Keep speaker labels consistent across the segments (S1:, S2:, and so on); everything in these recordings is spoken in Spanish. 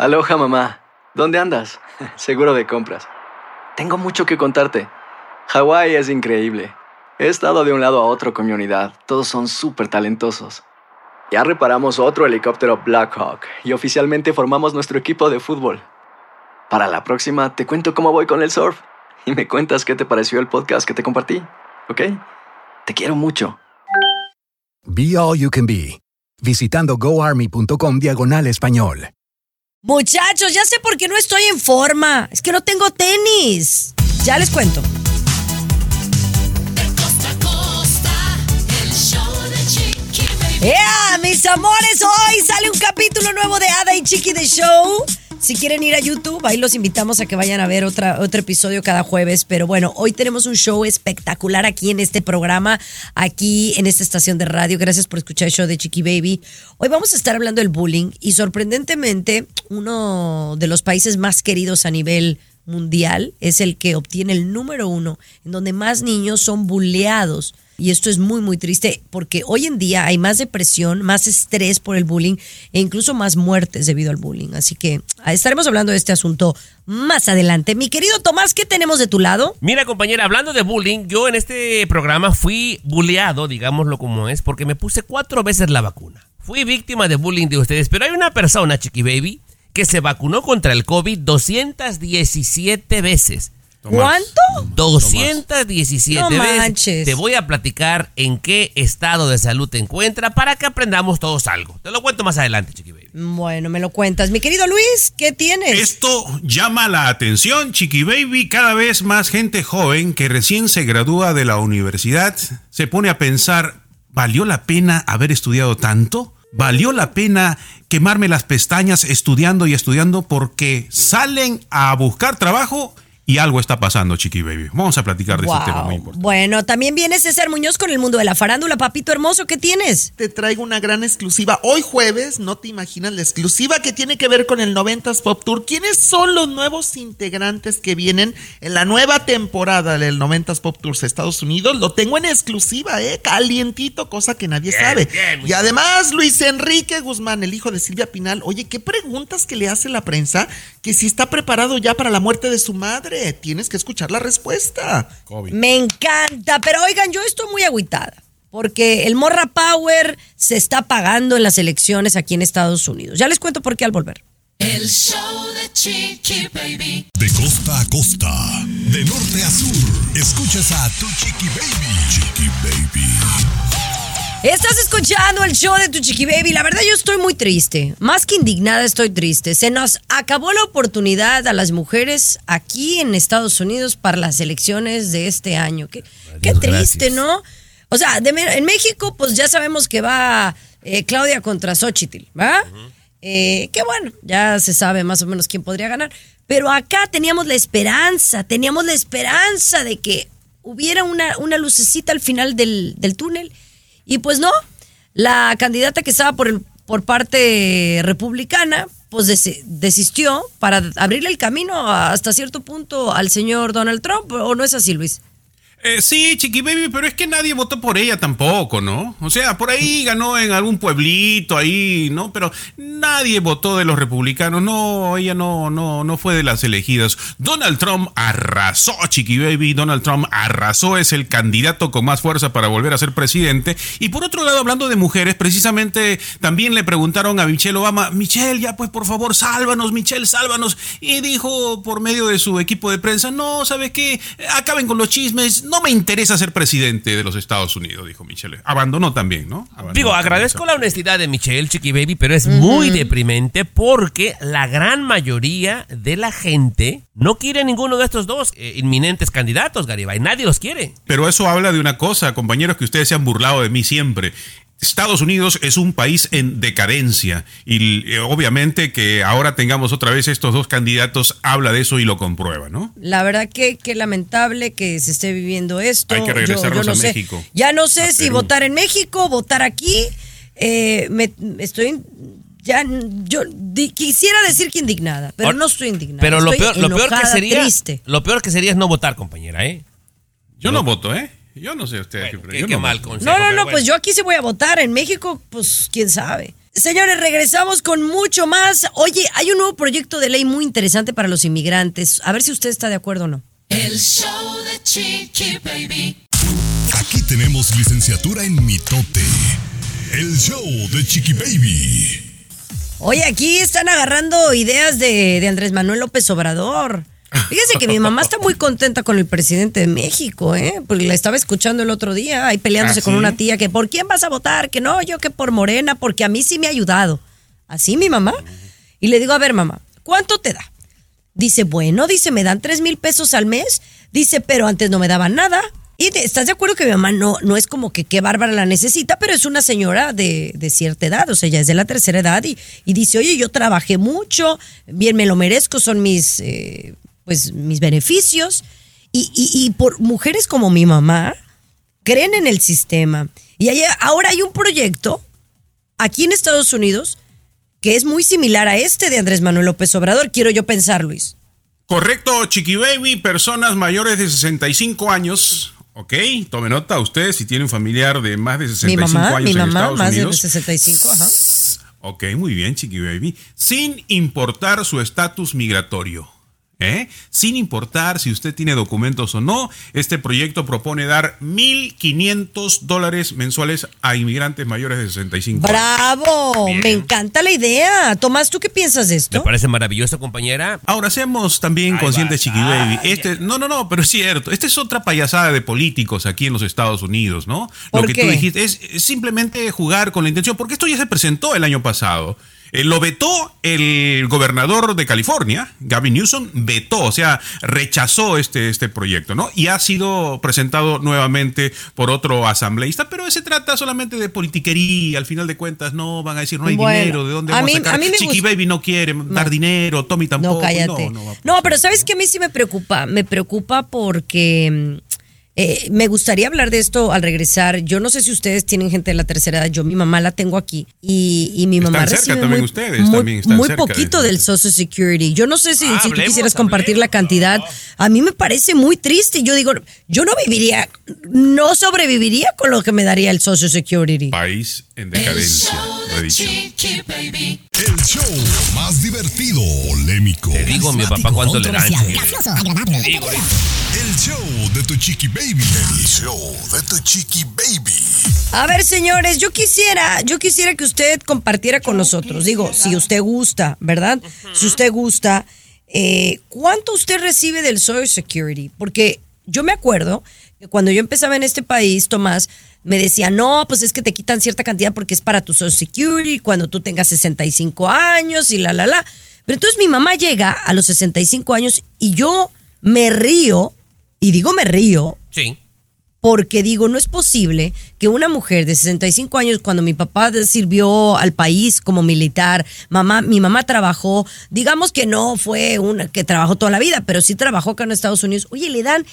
S1: Aloha, mamá. ¿Dónde andas? Seguro de compras. Tengo mucho que contarte. Hawái es increíble. He estado de un lado a otro con mi unidad. Todos son súper talentosos. Ya reparamos otro helicóptero Blackhawk y oficialmente formamos nuestro equipo de fútbol. Para la próxima te cuento cómo voy con el surf y me cuentas qué te pareció el podcast que te compartí, ¿ok? Te quiero mucho.
S2: Be All You Can Be, visitando goarmy.com/español.
S3: Muchachos, ya sé por qué no estoy en forma. Es que no tengo tenis. Ya les cuento. ¡Yeah! Mis amores, hoy sale un capítulo nuevo de Ada y Chiqui The Show. Si quieren ir a YouTube, ahí los invitamos a que vayan a ver otro episodio cada jueves. Pero bueno, hoy tenemos un show espectacular aquí en este programa, aquí en esta estación de radio. Gracias por escuchar el show de Chiqui Baby. Hoy vamos a estar hablando del bullying y sorprendentemente uno de los países más queridos a nivel mundial es el que obtiene el número 1, en donde más niños son bulleados. Y esto es muy, muy triste porque hoy en día hay más depresión, más estrés por el bullying e incluso más muertes debido al bullying. Así que estaremos hablando de este asunto más adelante. Mi querido Tomás, ¿qué tenemos de tu lado?
S4: Mira, compañera, hablando de bullying, yo en este programa fui bulleado, digámoslo como es, porque me puse 4 veces la vacuna. Fui víctima de bullying de ustedes, pero hay una persona, Chiqui Baby, que se vacunó contra el COVID 217 veces.
S3: ¿Cuánto?
S4: 217
S3: no
S4: veces.
S3: Manches.
S4: Te voy a platicar en qué estado de salud te encuentra para que aprendamos todos algo. Te lo cuento más adelante, Chiqui Baby.
S3: Bueno, me lo cuentas. Mi querido Luis, ¿qué tienes?
S5: Esto llama la atención, Chiqui Baby. Cada vez más gente joven que recién se gradúa de la universidad se pone a pensar, ¿valió la pena haber estudiado tanto? ¿Valió la pena quemarme las pestañas estudiando y estudiando porque salen a buscar trabajo? Y algo está pasando, Chiqui Baby. Vamos a platicar de ese tema muy importante.
S3: Bueno, también viene César Muñoz con el mundo de la farándula. Papito hermoso, ¿qué tienes?
S6: Te traigo una gran exclusiva. Hoy jueves, no te imaginas la exclusiva que tiene que ver con el 90s Pop Tour. ¿Quiénes son los nuevos integrantes que vienen en la nueva temporada del 90s Pop Tours Estados Unidos? Lo tengo en exclusiva, calientito, cosa que nadie sabe. Y además, Luis Enrique Guzmán, el hijo de Silvia Pinal. Oye, ¿qué preguntas que le hace la prensa? Que si está preparado ya para la muerte de su madre. Tienes que escuchar la respuesta.
S5: COVID.
S3: Me encanta, pero oigan, yo estoy muy agüitada porque el Morra Power se está pagando en las elecciones aquí en Estados Unidos. Ya les cuento por qué al volver.
S7: El show de Chiqui Baby.
S2: De costa a costa, de norte a sur, escuchas a tu Chiqui Baby. Chiqui Baby.
S3: Estás escuchando el show de tu Chiqui Baby. La verdad yo estoy muy triste. Más que indignada estoy triste. Se nos acabó la oportunidad a las mujeres aquí en Estados Unidos para las elecciones de este año. Qué triste, ¿no? O sea, en México pues ya sabemos que va Claudia contra Xochitl, ¿va? Que bueno, ya se sabe más o menos quién podría ganar. Pero acá teníamos la esperanza de que hubiera una lucecita al final del túnel. Y pues no, la candidata que estaba por parte republicana, pues desistió para abrirle el camino hasta cierto punto al señor Donald Trump, ¿o no es así, Luis?
S5: Sí, Chiqui Baby, pero es que nadie votó por ella tampoco, ¿no? O sea, por ahí ganó en algún pueblito ahí, ¿no? Pero nadie votó de los republicanos, no, ella no fue de las elegidas. Donald Trump arrasó, Chiqui Baby, Donald Trump arrasó, es el candidato con más fuerza para volver a ser presidente. Y por otro lado, hablando de mujeres, precisamente también le preguntaron a Michelle Obama, Michelle, ya pues por favor, sálvanos, Michelle, sálvanos. Y dijo por medio de su equipo de prensa, no, ¿sabes qué? Acaben con los chismes, no me interesa ser presidente de los Estados Unidos, dijo Michelle. Abandonó también, ¿no?
S4: Agradezco la honestidad de Michelle, Chiqui Baby, pero es muy deprimente porque la gran mayoría de la gente no quiere ninguno de estos dos inminentes candidatos, Garibay. Nadie los quiere.
S5: Pero eso habla de una cosa, compañeros, que ustedes se han burlado de mí siempre. Estados Unidos es un país en decadencia y obviamente que ahora tengamos otra vez estos dos candidatos habla de eso y lo comprueba, ¿no?
S3: La verdad que lamentable que se esde viviendo esto.
S5: Hay que regresarnos
S3: yo no
S5: a
S3: sé.
S5: México.
S3: Ya no sé si
S5: Perú.
S3: votar en México, votar aquí. Quisiera decir que indignada, pero no estoy indignada.
S4: Pero lo
S3: estoy
S4: peor que
S3: enojada,
S4: sería,
S3: triste.
S4: lo peor que sería es no votar, compañera,
S5: Yo no voto, Yo no sé ustedes.
S4: Bueno,
S5: pero yo
S4: qué
S5: no
S4: mal
S5: voto.
S4: consejo.
S3: No,
S4: pero
S3: pues yo aquí sí voy a votar. En México, pues quién sabe. Señores, regresamos con mucho más. Oye, hay un nuevo proyecto de ley muy interesante para los inmigrantes. A ver si usted está de acuerdo o no.
S7: El show de Chiqui Baby.
S2: Aquí tenemos licenciatura en mitote. El show de Chiqui Baby.
S3: Oye, aquí están agarrando ideas de Andrés Manuel López Obrador. Fíjese que mi mamá está muy contenta con el presidente de México, porque la estaba escuchando el otro día, ahí peleándose con una tía que ¿por quién vas a votar? Que no, yo que por Morena, porque a mí sí me ha ayudado. Así mi mamá. Y le digo, a ver mamá, ¿cuánto te da? Dice, bueno, dice, me dan 3,000 pesos al mes. Dice, pero antes no me daban nada. Y ¿estás de acuerdo que mi mamá no es como que qué bárbara la necesita, pero es una señora de cierta edad, o sea, ya es de la tercera edad y dice, oye, yo trabajé mucho, bien me lo merezco, son mis beneficios. Y por mujeres como mi mamá, creen en el sistema. Y ahora hay un proyecto aquí en Estados Unidos que es muy similar a este de Andrés Manuel López Obrador, quiero yo pensar, Luis.
S5: Correcto, Chiqui Baby, personas mayores de 65 años. Ok, tome nota usted si tiene un familiar de más de 65 años en Estados Unidos.
S3: Más de 65, ajá.
S5: Ok, muy bien, Chiqui Baby. Sin importar su estatus migratorio. Sin importar si usted tiene documentos o no, este proyecto propone dar $1,500 mensuales a inmigrantes mayores de 65 años.
S3: ¡Bravo! Bien. Me encanta la idea. Tomás, ¿tú qué piensas de esto?
S4: Me parece maravilloso, compañera.
S5: Ahora, seamos también conscientes, Chiqui Baby. No, pero es cierto. Esta es otra payasada de políticos aquí en los Estados Unidos, ¿no? Lo que tú dijiste es simplemente jugar con la intención, porque esto ya se presentó el año pasado. Lo vetó el gobernador de California, Gavin Newsom, o sea, rechazó este proyecto, ¿no? Y ha sido presentado nuevamente por otro asambleísta, pero se trata solamente de politiquería, al final de cuentas no van a decir, no hay dinero, ¿de dónde vamos a sacar? Chiqui Baby no quiere dar dinero, Tommy tampoco.
S3: No, cállate. No, pero ¿sabes qué? A mí sí me preocupa porque... me gustaría hablar de esto al regresar. Yo no sé si ustedes tienen gente de la tercera edad. Yo mi mamá la tengo aquí y mi mamá recibe muy poquito del Social Security. Yo no sé si tú quisieras compartir la cantidad. A mí me parece muy triste. Yo digo, yo no sobreviviría con lo que me daría el Social Security.
S5: País en decadencia, lo he dicho.
S2: El show más divertido, polémico.
S4: Te digo, mi papá, cuánto le dan.
S2: Gracioso, agradable. El show de tu Chiqui Baby. El show de tu Chiqui Baby.
S3: A ver, señores, yo quisiera que usted compartiera con nosotros. Digo, si usted gusta, ¿verdad? Si usted gusta, ¿cuánto usted recibe del Social Security? Porque yo me acuerdo que cuando yo empezaba en este país, Tomás, me decía, no, pues es que te quitan cierta cantidad porque es para tu Social Security cuando tú tengas 65 años y Pero entonces mi mamá llega a los 65 años y yo me río, y digo me río,
S4: sí,
S3: porque digo, no es posible que una mujer de 65 años, cuando mi papá sirvió al país como militar, mi mamá trabajó, digamos que no fue una que trabajó toda la vida, pero sí trabajó acá en Estados Unidos, oye, le dan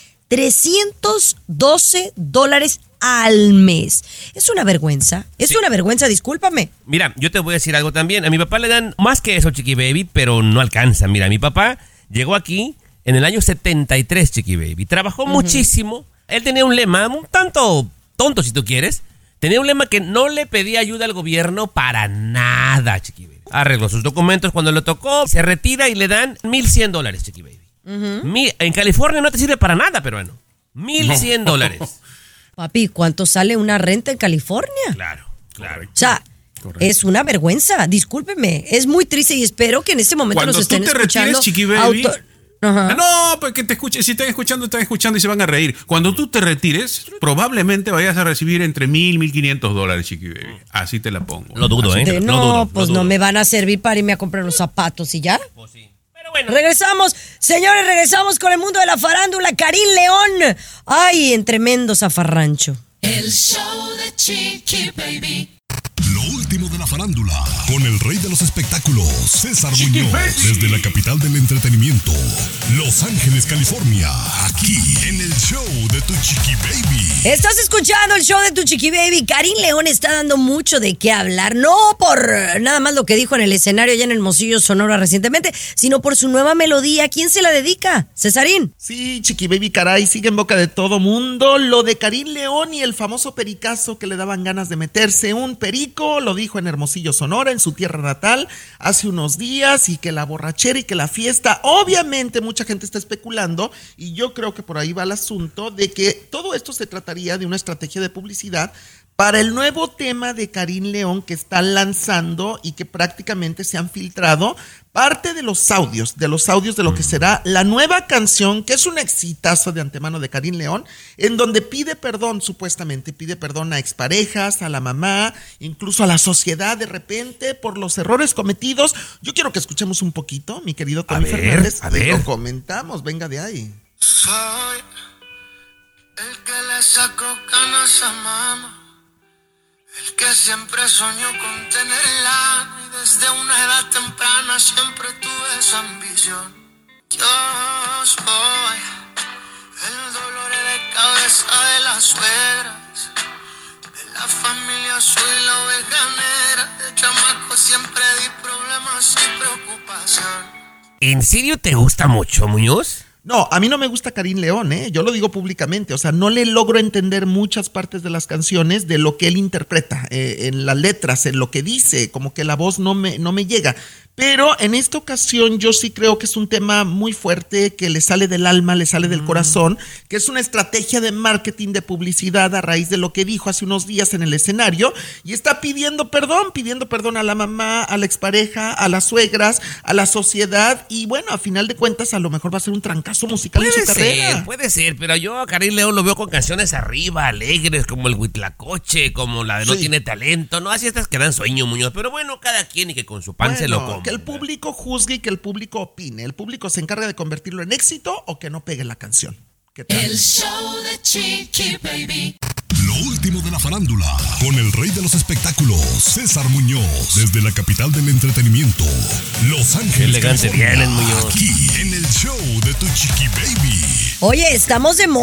S3: $312 al mes. Es una vergüenza, discúlpame.
S4: Mira, yo te voy a decir algo también. A mi papá le dan más que eso, Chiqui Baby, pero no alcanza. Mira, mi papá llegó aquí en el año 73, Chiqui Baby. Trabajó muchísimo. Él tenía un lema, un tanto tonto si tú quieres. Tenía un lema que no le pedía ayuda al gobierno para nada, Chiqui Baby. Arregló sus documentos cuando le tocó, se retira y le dan $1,100, Chiqui Baby. En California no te sirve para nada, peruano. $1,100.
S3: Papi, ¿cuánto sale una renta en California?
S4: Claro.
S3: O sea, es una vergüenza, discúlpeme. Es muy triste y espero que en este momento
S5: cuando
S3: nos estén escuchando.
S5: Chiqui Baby, no, pues que te escuchen, si están escuchando y se van a reír. Cuando tú te retires, probablemente vayas a recibir entre $1,000 y $1,500, Chiqui Baby. Así te la pongo.
S4: Lo dudo, ¿eh?
S3: No me van a servir para irme a comprar unos zapatos y ya.
S4: Pues sí. Pero bueno.
S3: Regresamos con el mundo de la farándula. Karim León. Ay, en tremendo zafarrancho.
S7: El show de Chiqui Baby.
S2: Lo último de la farándula, con el rey de los espectáculos, César Muñoz, desde la capital del entretenimiento, Los Ángeles, California, aquí en el show de tu Chiqui Baby.
S3: Estás escuchando el show de tu Chiqui Baby. Karim León está dando mucho de qué hablar, no por nada más lo que dijo en el escenario allá en Hermosillo, Sonora recientemente, sino por su nueva melodía. ¿A quién se la dedica? Cesarín.
S6: Sí, Chiqui Baby, caray, sigue en boca de todo mundo lo de Karim León y el famoso pericazo que le daban ganas de meterse un perico, lo dijo en Hermosillo, Sonora, en su tierra natal, hace unos días, y que la borrachera y que la fiesta. Obviamente mucha gente está especulando, y yo creo que por ahí va el asunto, de que todo esto se trataría de una estrategia de publicidad para el nuevo tema de Karim León que están lanzando y que prácticamente se han filtrado parte de los audios de lo que será la nueva canción, que es un exitazo de antemano de Karim León, en donde pide perdón, supuestamente pide perdón a exparejas, a la mamá, incluso a la sociedad de repente por los errores cometidos. Yo quiero que escuchemos un poquito, mi querido Tony Fernández, lo comentamos, venga de ahí.
S8: Soy el que le sacó canas a mamá, el que siempre soñó con tenerla, y desde una edad temprana siempre tuve esa ambición. Yo soy el dolor de cabeza de las suegras, de la familia soy la oveja negra, de chamaco siempre di problemas y preocupación.
S4: ¿En serio te gusta mucho, Muñoz?
S6: No, a mí no me gusta Karim León, yo lo digo públicamente, o sea, no le logro entender muchas partes de las canciones, de lo que él interpreta, en las letras, en lo que dice, como que la voz no me llega. Pero en esta ocasión yo sí creo que es un tema muy fuerte, que le sale del alma, le sale del corazón, que es una estrategia de marketing, de publicidad a raíz de lo que dijo hace unos días en el escenario, y está pidiendo perdón a la mamá, a la expareja, a las suegras, a la sociedad, y bueno, a final de cuentas a lo mejor va a ser un trancazo musical en su carrera.
S4: Puede ser, pero yo a Karim León lo veo con canciones arriba, alegres, como el Huitlacoche, como la de No Tiene Talento, no, así estas que dan sueño, Muñoz, pero bueno, cada quien y que con su pan se lo coma.
S6: Que el público juzgue y que el público opine. El público se encarga de convertirlo en éxito o que no pegue la canción. ¿Qué tal?
S7: El show de Chiqui Baby.
S2: Lo último de la farándula, con el rey de los espectáculos, César Muñoz, desde la capital del entretenimiento, Los Ángeles,
S4: qué elegante vienes, Muñoz.
S2: Aquí en el show de tu Chiqui Baby.
S3: Oye, estamos de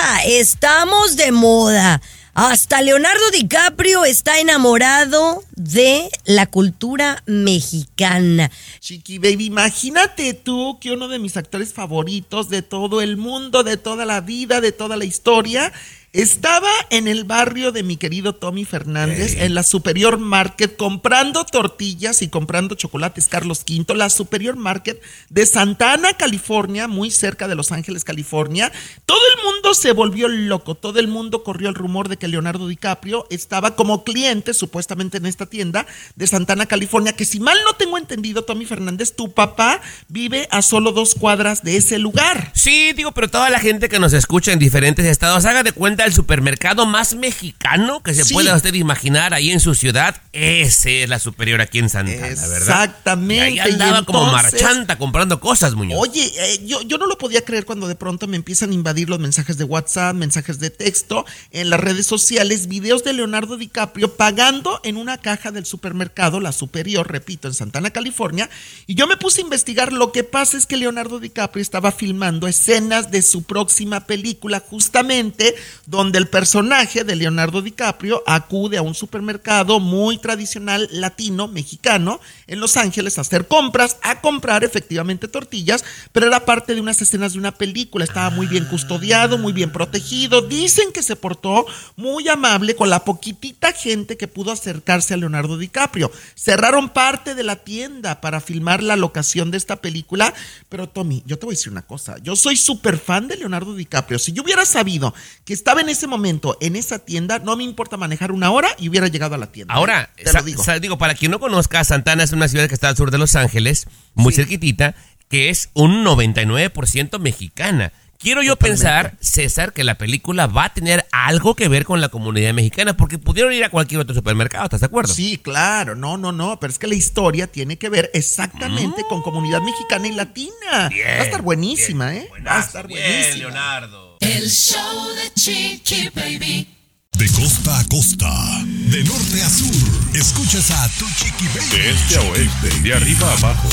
S3: moda. Hasta Leonardo DiCaprio está enamorado de la cultura mexicana.
S6: Chiqui Baby, imagínate tú que uno de mis actores favoritos de todo el mundo, de toda la vida, de toda la historia, estaba en el barrio de mi querido Tommy Fernández, en la Superior Market, comprando tortillas y comprando chocolates Carlos V, la Superior Market de Santa Ana, California, muy cerca de Los Ángeles, California. Todo el mundo se volvió loco, todo el mundo corrió el rumor de que Leonardo DiCaprio estaba como cliente, supuestamente en esta tienda de Santa Ana, California, que si mal no tengo entendido, Tommy Fernández, tu papá vive a solo 2 cuadras de ese lugar.
S4: Sí, digo, pero toda la gente que nos escucha en diferentes estados, haga de cuenta el supermercado más mexicano que se pueda usted imaginar ahí en su ciudad. Ese es la Superior aquí en Santa Ana, ¿verdad?
S6: Exactamente.
S4: Y ahí andaba como marchanta comprando cosas, Muñoz.
S6: Oye, yo no lo podía creer cuando de pronto me empiezan a invadir los mensajes de WhatsApp, mensajes de texto, en las redes sociales, videos de Leonardo DiCaprio pagando en una caja del supermercado, la Superior, repito, en Santa Ana, California, y yo me puse a investigar. Lo que pasa es que Leonardo DiCaprio estaba filmando escenas de su próxima película, justamente donde el personaje de Leonardo DiCaprio acude a un supermercado muy tradicional latino, mexicano, en Los Ángeles a hacer compras, a comprar efectivamente tortillas, pero era parte de unas escenas de una película. Estaba muy bien custodiado, muy bien protegido. Dicen que se portó muy amable con la poquitita gente que pudo acercarse a Leonardo DiCaprio. Cerraron parte de la tienda para filmar la locación de esta película, pero Tommy, yo te voy a decir una cosa, yo soy súper fan de Leonardo DiCaprio. Si yo hubiera sabido que estaba en ese momento en esa tienda, no me importa manejar 1 hora y hubiera llegado a la tienda.
S4: Ahora,
S6: te lo digo.
S4: Digo, para quien no conozca, Santa Ana es una ciudad que está al sur de Los Ángeles, muy cerquitita, que es un 99% mexicana. Quiero yo pensar, César, que la película va a tener algo que ver con la comunidad mexicana, porque pudieron ir a cualquier otro supermercado, ¿estás de acuerdo?
S6: Sí, claro, no, pero es que la historia tiene que ver exactamente con comunidad mexicana y latina.
S4: Bien,
S6: va a estar buenísima,
S4: bien,
S6: va a estar buenísima.
S4: Bien, Leonardo.
S7: El show de Chiqui Baby.
S2: De costa a costa, de norte a sur, escuchas a tu Chiqui Baby.
S5: De este a oeste, de arriba a abajo.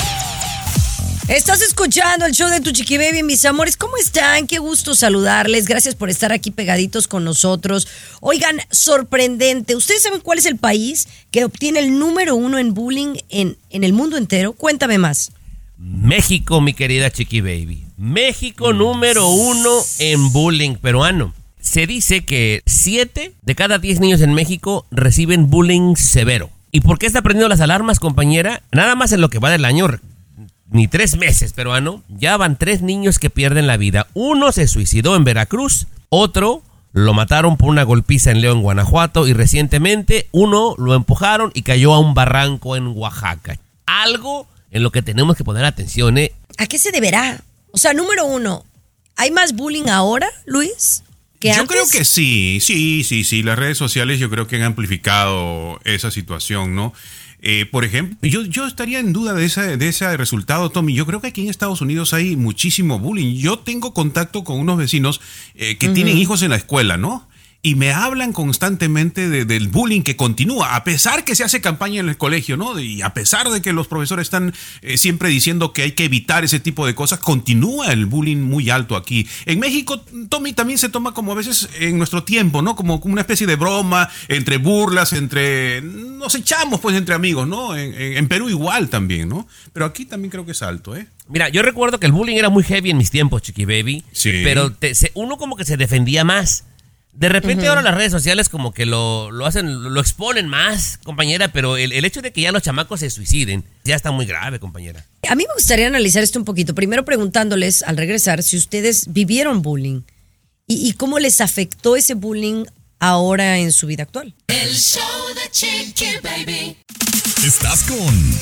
S3: Estás escuchando el show de Tu Chiqui Baby, mis amores. ¿Cómo están? Qué gusto saludarles. Gracias por estar aquí pegaditos con nosotros. Oigan, sorprendente. ¿Ustedes saben cuál es el país que obtiene el número 1 en bullying en el mundo entero? Cuéntame más.
S4: México, mi querida Chiqui Baby. México número 1 en bullying peruano. Se dice que 7 de cada 10 niños en México reciben bullying severo. ¿Y por qué está prendiendo las alarmas, compañera? Nada más en lo que va del año, ni 3 meses, peruano, ya van 3 niños que pierden la vida. Uno se suicidó en Veracruz, otro lo mataron por una golpiza en León, Guanajuato, y recientemente uno lo empujaron y cayó a un barranco en Oaxaca. Algo en lo que tenemos que poner atención, ¿eh?
S3: ¿A qué se deberá? O sea, número uno, ¿hay más bullying ahora, Luis?
S5: Yo creo que sí. Las redes sociales yo creo que han amplificado esa situación, ¿no? Por ejemplo, yo estaría en duda de ese resultado, Tommy. Yo creo que aquí en Estados Unidos hay muchísimo bullying. Yo tengo contacto con unos vecinos que tienen hijos en la escuela, ¿no? Y me hablan constantemente del bullying que continúa, a pesar que se hace campaña en el colegio, ¿no? Y a pesar de que los profesores están siempre diciendo que hay que evitar ese tipo de cosas, continúa el bullying muy alto aquí. En México, Tommy, también se toma como a veces en nuestro tiempo, ¿no? Como una especie de broma, entre burlas, nos echamos pues entre amigos, ¿no? En Perú igual también, ¿no? Pero aquí también creo que es alto, ¿eh?
S4: Mira, yo recuerdo que el bullying era muy heavy en mis tiempos, Chiqui Baby.
S5: Sí.
S4: Pero uno como que se defendía más. De repente ahora las redes sociales como que lo hacen, lo exponen más, compañera, pero el hecho de que ya los chamacos se suiciden ya está muy grave, compañera.
S3: A mí me gustaría analizar esto un poquito. Primero preguntándoles al regresar si ustedes vivieron bullying y cómo les afectó ese bullying ahora en su vida actual.
S7: El show de Chiqui Baby.
S2: Estás con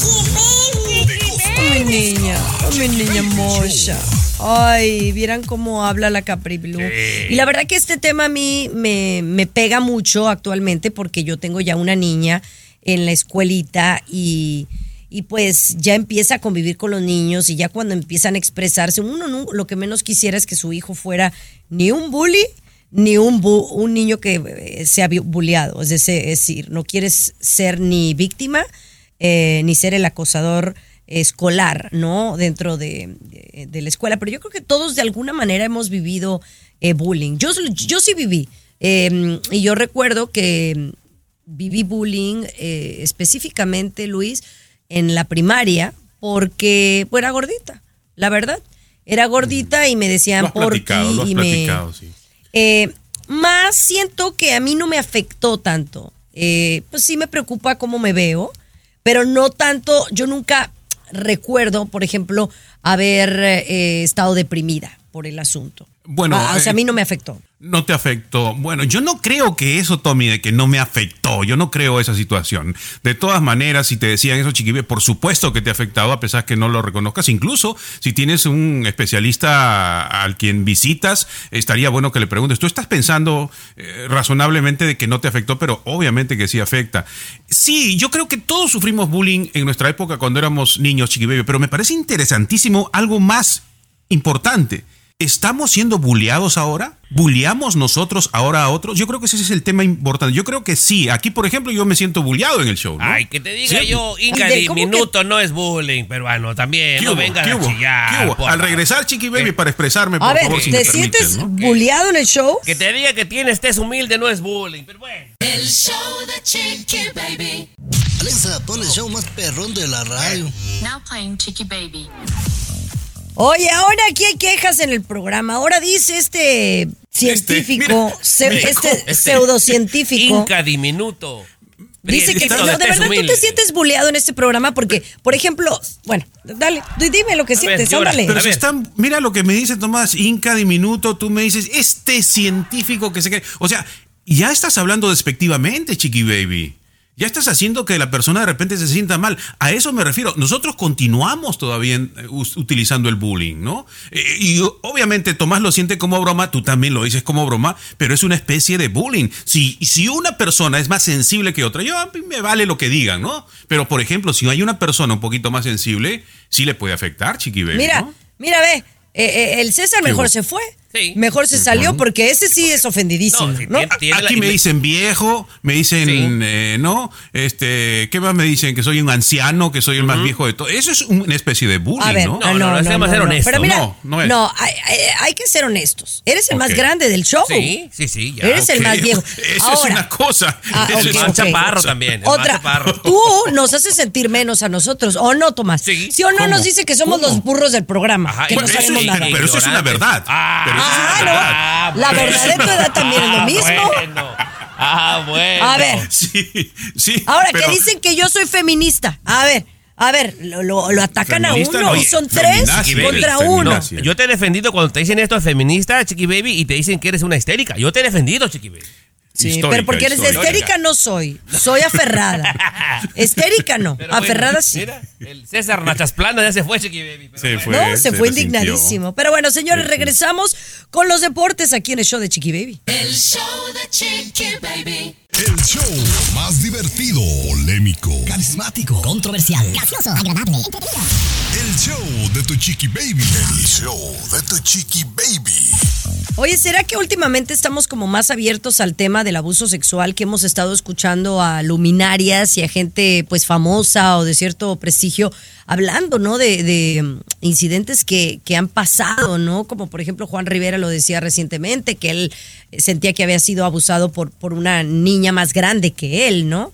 S3: Mi niña mocha. Ay, vieran cómo habla la Capri Blue. Y la verdad que este tema a mí me pega mucho actualmente porque yo tengo ya una niña en la escuelita y pues ya empieza a convivir con los niños y ya cuando empiezan a expresarse, uno lo que menos quisiera es que su hijo fuera ni un bully ni un niño que sea bulleado. Es decir, no quieres ser ni víctima ni ser el acosador escolar, ¿no? Dentro de la escuela. Pero yo creo que todos de alguna manera hemos vivido bullying. Yo sí viví. Y yo recuerdo que viví bullying específicamente, Luis, en la primaria porque era gordita, la verdad. Era gordita y me decían por ti.
S5: Lo has platicado, sí.
S3: Más siento que a mí no me afectó tanto. Pues sí me preocupa cómo me veo, pero no tanto. Yo nunca recuerdo, por ejemplo, haber estado deprimida por el asunto.
S5: Bueno,
S3: o sea, a mí no me afectó.
S5: No te afectó. Bueno, yo no creo que eso, Tommy, de que no me afectó. Yo no creo esa situación. De todas maneras, si te decían eso, Chiqui, por supuesto que te ha afectado, a pesar que no lo reconozcas. Incluso si tienes un especialista al quien visitas, estaría bueno que le preguntes. Tú estás pensando razonablemente de que no te afectó, pero obviamente que sí afecta. Sí, yo creo que todos sufrimos bullying en nuestra época cuando éramos niños, Chiqui Baby, pero me parece interesantísimo algo más importante. ¿Estamos siendo bulleados ahora? ¿Bulleamos nosotros ahora a otros? Yo creo que ese es el tema importante. Yo creo que sí. Aquí, por ejemplo, yo me siento bulleado en el show, ¿no?
S4: Ay, que te diga sí. Yo, Inca diminuto no es bullying, peruano, también. No vengas a chillar.
S5: Al regresar, Chiqui Baby, para expresarme, por favor, si me
S3: ¿te
S5: permites,
S3: sientes
S5: ¿no?
S3: bulleado en el show?
S4: Que te diga que tienes tez humilde no es bullying, pero bueno.
S7: El show de Chiqui Baby.
S9: Alexa, pon el show más perrón de la radio.
S10: Now playing Chiqui Baby.
S3: Oye, ahora aquí hay quejas en el programa. Ahora dice este científico, pseudocientífico.
S4: Inca diminuto.
S3: Dice que no, de verdad tú te sientes bulleado en este programa porque, por ejemplo, bueno, dale, dime lo que sientes, ándale.
S5: Pero si están, mira lo que me dice Tomás, Inca diminuto, tú me dices, este científico que se cree. O sea, ya estás hablando despectivamente, Chiqui Baby. Ya estás haciendo que la persona de repente se sienta mal. A eso me refiero. Nosotros continuamos todavía utilizando el bullying, ¿no? Y obviamente Tomás lo siente como broma, tú también lo dices como broma, pero es una especie de bullying. Si una persona es más sensible que otra, yo me vale lo que digan, ¿no? Pero, por ejemplo, si hay una persona un poquito más sensible, sí le puede afectar, Chiqui Baby, ¿no?
S3: Mira, ve, el César mejor se fue. Sí. Mejor se salió porque ese sí es ofendidísimo, ¿no?
S5: Aquí me dicen viejo, me dicen, sí. ¿No? ¿Qué más me dicen? Que soy un anciano, que soy el más viejo de todo. Eso es una especie de bullying,
S3: a ver,
S5: ¿no?
S4: No, ser honesto.
S3: Pero mira,
S5: no es.
S3: No, hay que ser honestos. Eres el más grande del show.
S4: Sí, ya.
S3: Eres el más viejo.
S5: Eso es una cosa.
S4: Eso es un chaparro también.
S3: Otra, tú nos haces sentir menos a nosotros, ¿o no, Tomás? Sí o no. ¿Cómo? Nos dice que somos los burros del programa.
S4: Ajá,
S3: que no sabemos nada.
S5: Pero eso es una verdad.
S3: La verdad de tu edad también es lo mismo.
S4: Bueno. Bueno.
S3: A ver.
S5: Sí.
S3: Ahora
S5: pero-
S3: que dicen que yo soy feminista. A ver, lo atacan
S5: Feminista,
S3: a uno
S5: oye,
S3: y son tres
S5: feminazi,
S3: contra
S5: baby,
S3: uno.
S5: feminazi.
S4: Yo te he defendido cuando te dicen esto feminista, Chiqui Baby, y te dicen que eres una histérica. Yo te he defendido, Chiqui Baby.
S3: Sí,
S5: Histórica,
S3: pero porque eres
S5: histórica.
S3: histérica no soy aferrada. Histérica no,
S4: Pero
S3: aferrada
S4: bueno,
S3: sí.
S4: Mira, el César Nachasplana ya se fue, Chiqui Baby. Pero
S5: Se
S4: bueno.
S5: fue.
S3: No, se fue
S5: resintió.
S3: indignadísimo. Pero bueno, señores, regresamos con los deportes aquí en el show de Chiqui Baby.
S7: El show de Chiqui Baby.
S2: El show más divertido, polémico,
S9: Carismático, controversial, gracioso, agradable, entretenido.
S2: el show de tu Chiqui Baby. El show de tu Chiqui Baby.
S3: Oye, ¿será que últimamente estamos como más abiertos al tema del abuso sexual, que hemos estado escuchando a luminarias y a gente pues famosa o de cierto prestigio hablando, ¿no? De incidentes que han pasado, ¿no? Como por ejemplo Juan Rivera lo decía recientemente, que él sentía que había sido abusado por una niña más grande que él, ¿no?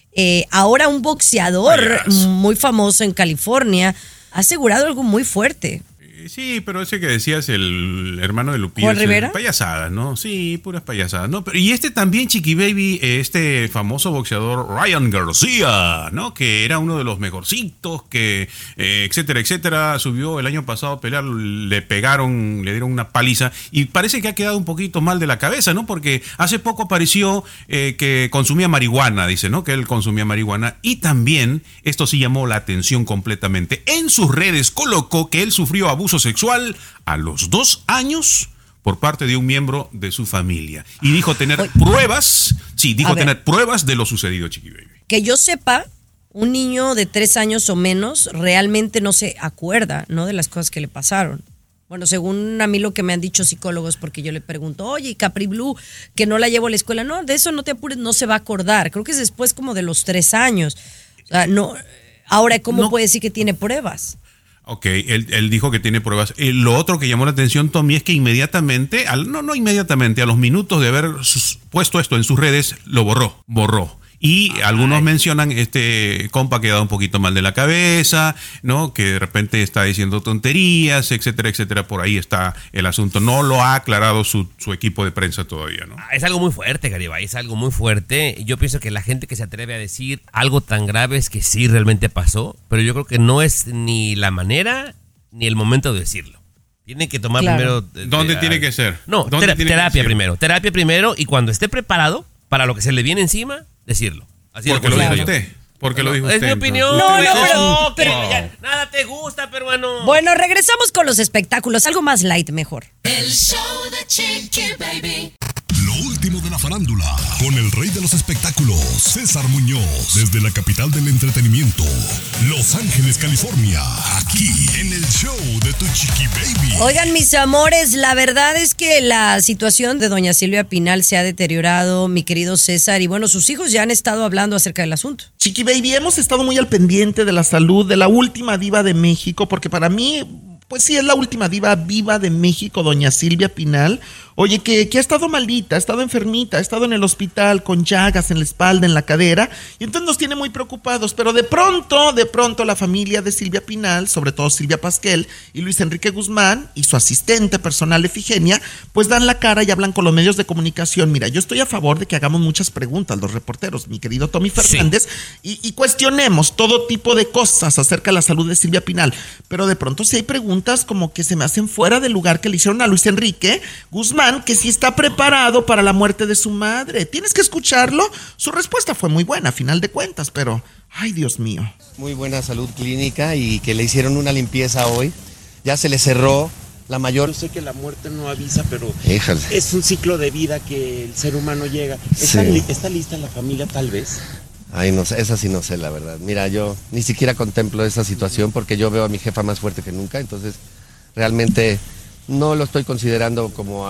S3: Ahora un boxeador muy famoso en California ha asegurado algo muy fuerte.
S5: Sí, pero ese que decías, el hermano de Lupillo.
S3: ¿Juan Rivera?
S5: Payasadas, ¿no? Sí, puras payasadas, ¿no? Pero, y este también, Chiqui Baby, este famoso boxeador Ryan García, ¿no? Que era uno de los mejorcitos, que etcétera, etcétera. Subió el año pasado a pelear, le dieron una paliza. Y parece que ha quedado un poquito mal de la cabeza, ¿no? Porque hace poco apareció que consumía marihuana, dice, ¿no? Que él consumía marihuana. Y también, esto sí llamó la atención completamente. En sus redes colocó que él sufrió abuso sexual a los 2 años por parte de un miembro de su familia. Y dijo tener pruebas, pruebas de lo sucedido, Chiqui Baby.
S3: Que yo sepa, un niño de 3 años o menos realmente no se acuerda, ¿no? De las cosas que le pasaron. Bueno, según a mí lo que me han dicho psicólogos, porque yo le pregunto, oye, Capri Blue, que no la llevo a la escuela. No, de eso no te apures, no se va a acordar. Creo que es después como de los 3 años. O sea, no. Ahora, ¿cómo puede decir que tiene pruebas?
S5: Ok, él dijo que tiene pruebas. Lo otro que llamó la atención, Tommy, es que inmediatamente, no inmediatamente, a los minutos de haber puesto esto en sus redes, lo borró. Y algunos mencionan, este compa que ha dado un poquito mal de la cabeza, ¿no? Que de repente está diciendo tonterías, etcétera, etcétera. Por ahí está el asunto. No lo ha aclarado su equipo de prensa todavía, ¿no?
S4: Es algo muy fuerte, Garibay, es algo muy fuerte. Yo pienso que la gente que se atreve a decir algo tan grave es que sí realmente pasó, pero yo creo que no es ni la manera ni el momento de decirlo. Tienen que tomar primero...
S5: ¿Dónde tiene que ser?
S4: No, terapia primero, y cuando esté preparado para lo que se le viene encima, decirlo. Así
S5: Porque lo dijo usted. Porque lo dijo
S4: es
S5: usted.
S4: mi opinión.
S3: No, pero
S4: ya, nada te gusta, peruano.
S3: Bueno, regresamos con los espectáculos, algo más light mejor.
S7: El show de Chiqui Baby.
S2: Lo último de la farándula, con el rey de los espectáculos, César Muñoz, desde la capital del entretenimiento, Los Ángeles, California, aquí en el show de tu Chiqui Baby.
S3: Oigan, mis amores, la verdad es que la situación de doña Silvia Pinal se ha deteriorado, mi querido César, y bueno, sus hijos ya han estado hablando acerca del asunto.
S6: Chiqui Baby, hemos estado muy al pendiente de la salud de la última diva de México, porque para mí, pues sí, es la última diva viva de México, doña Silvia Pinal. Oye, que ha estado malita, ha estado enfermita, ha estado en el hospital con llagas en la espalda, en la cadera, y entonces nos tiene muy preocupados. Pero de pronto la familia de Silvia Pinal, sobre todo Silvia Pasquel y Luis Enrique Guzmán y su asistente personal Efigenia, pues dan la cara y hablan con los medios de comunicación. Mira, yo estoy a favor de que hagamos muchas preguntas los reporteros, mi querido Tommy Fernández, y cuestionemos todo tipo de cosas acerca de la salud de Silvia Pinal. Pero de pronto sí hay preguntas como que se me hacen fuera del lugar que le hicieron a Luis Enrique Guzmán, que sí está preparado para la muerte de su madre. Tienes que escucharlo. Su respuesta fue muy buena, a final de cuentas, pero, ay, Dios mío.
S11: Muy buena salud clínica y que le hicieron una limpieza hoy. Ya se le cerró la mayor.
S12: Yo sé que la muerte no avisa, pero
S11: Híjole.
S12: es un ciclo de vida que el ser humano llega. ¿Está lista la familia tal vez?
S11: Ay, no sé, esa sí no sé, la verdad. Mira, yo ni siquiera contemplo esa situación porque yo veo a mi jefa más fuerte que nunca, entonces realmente no lo estoy considerando como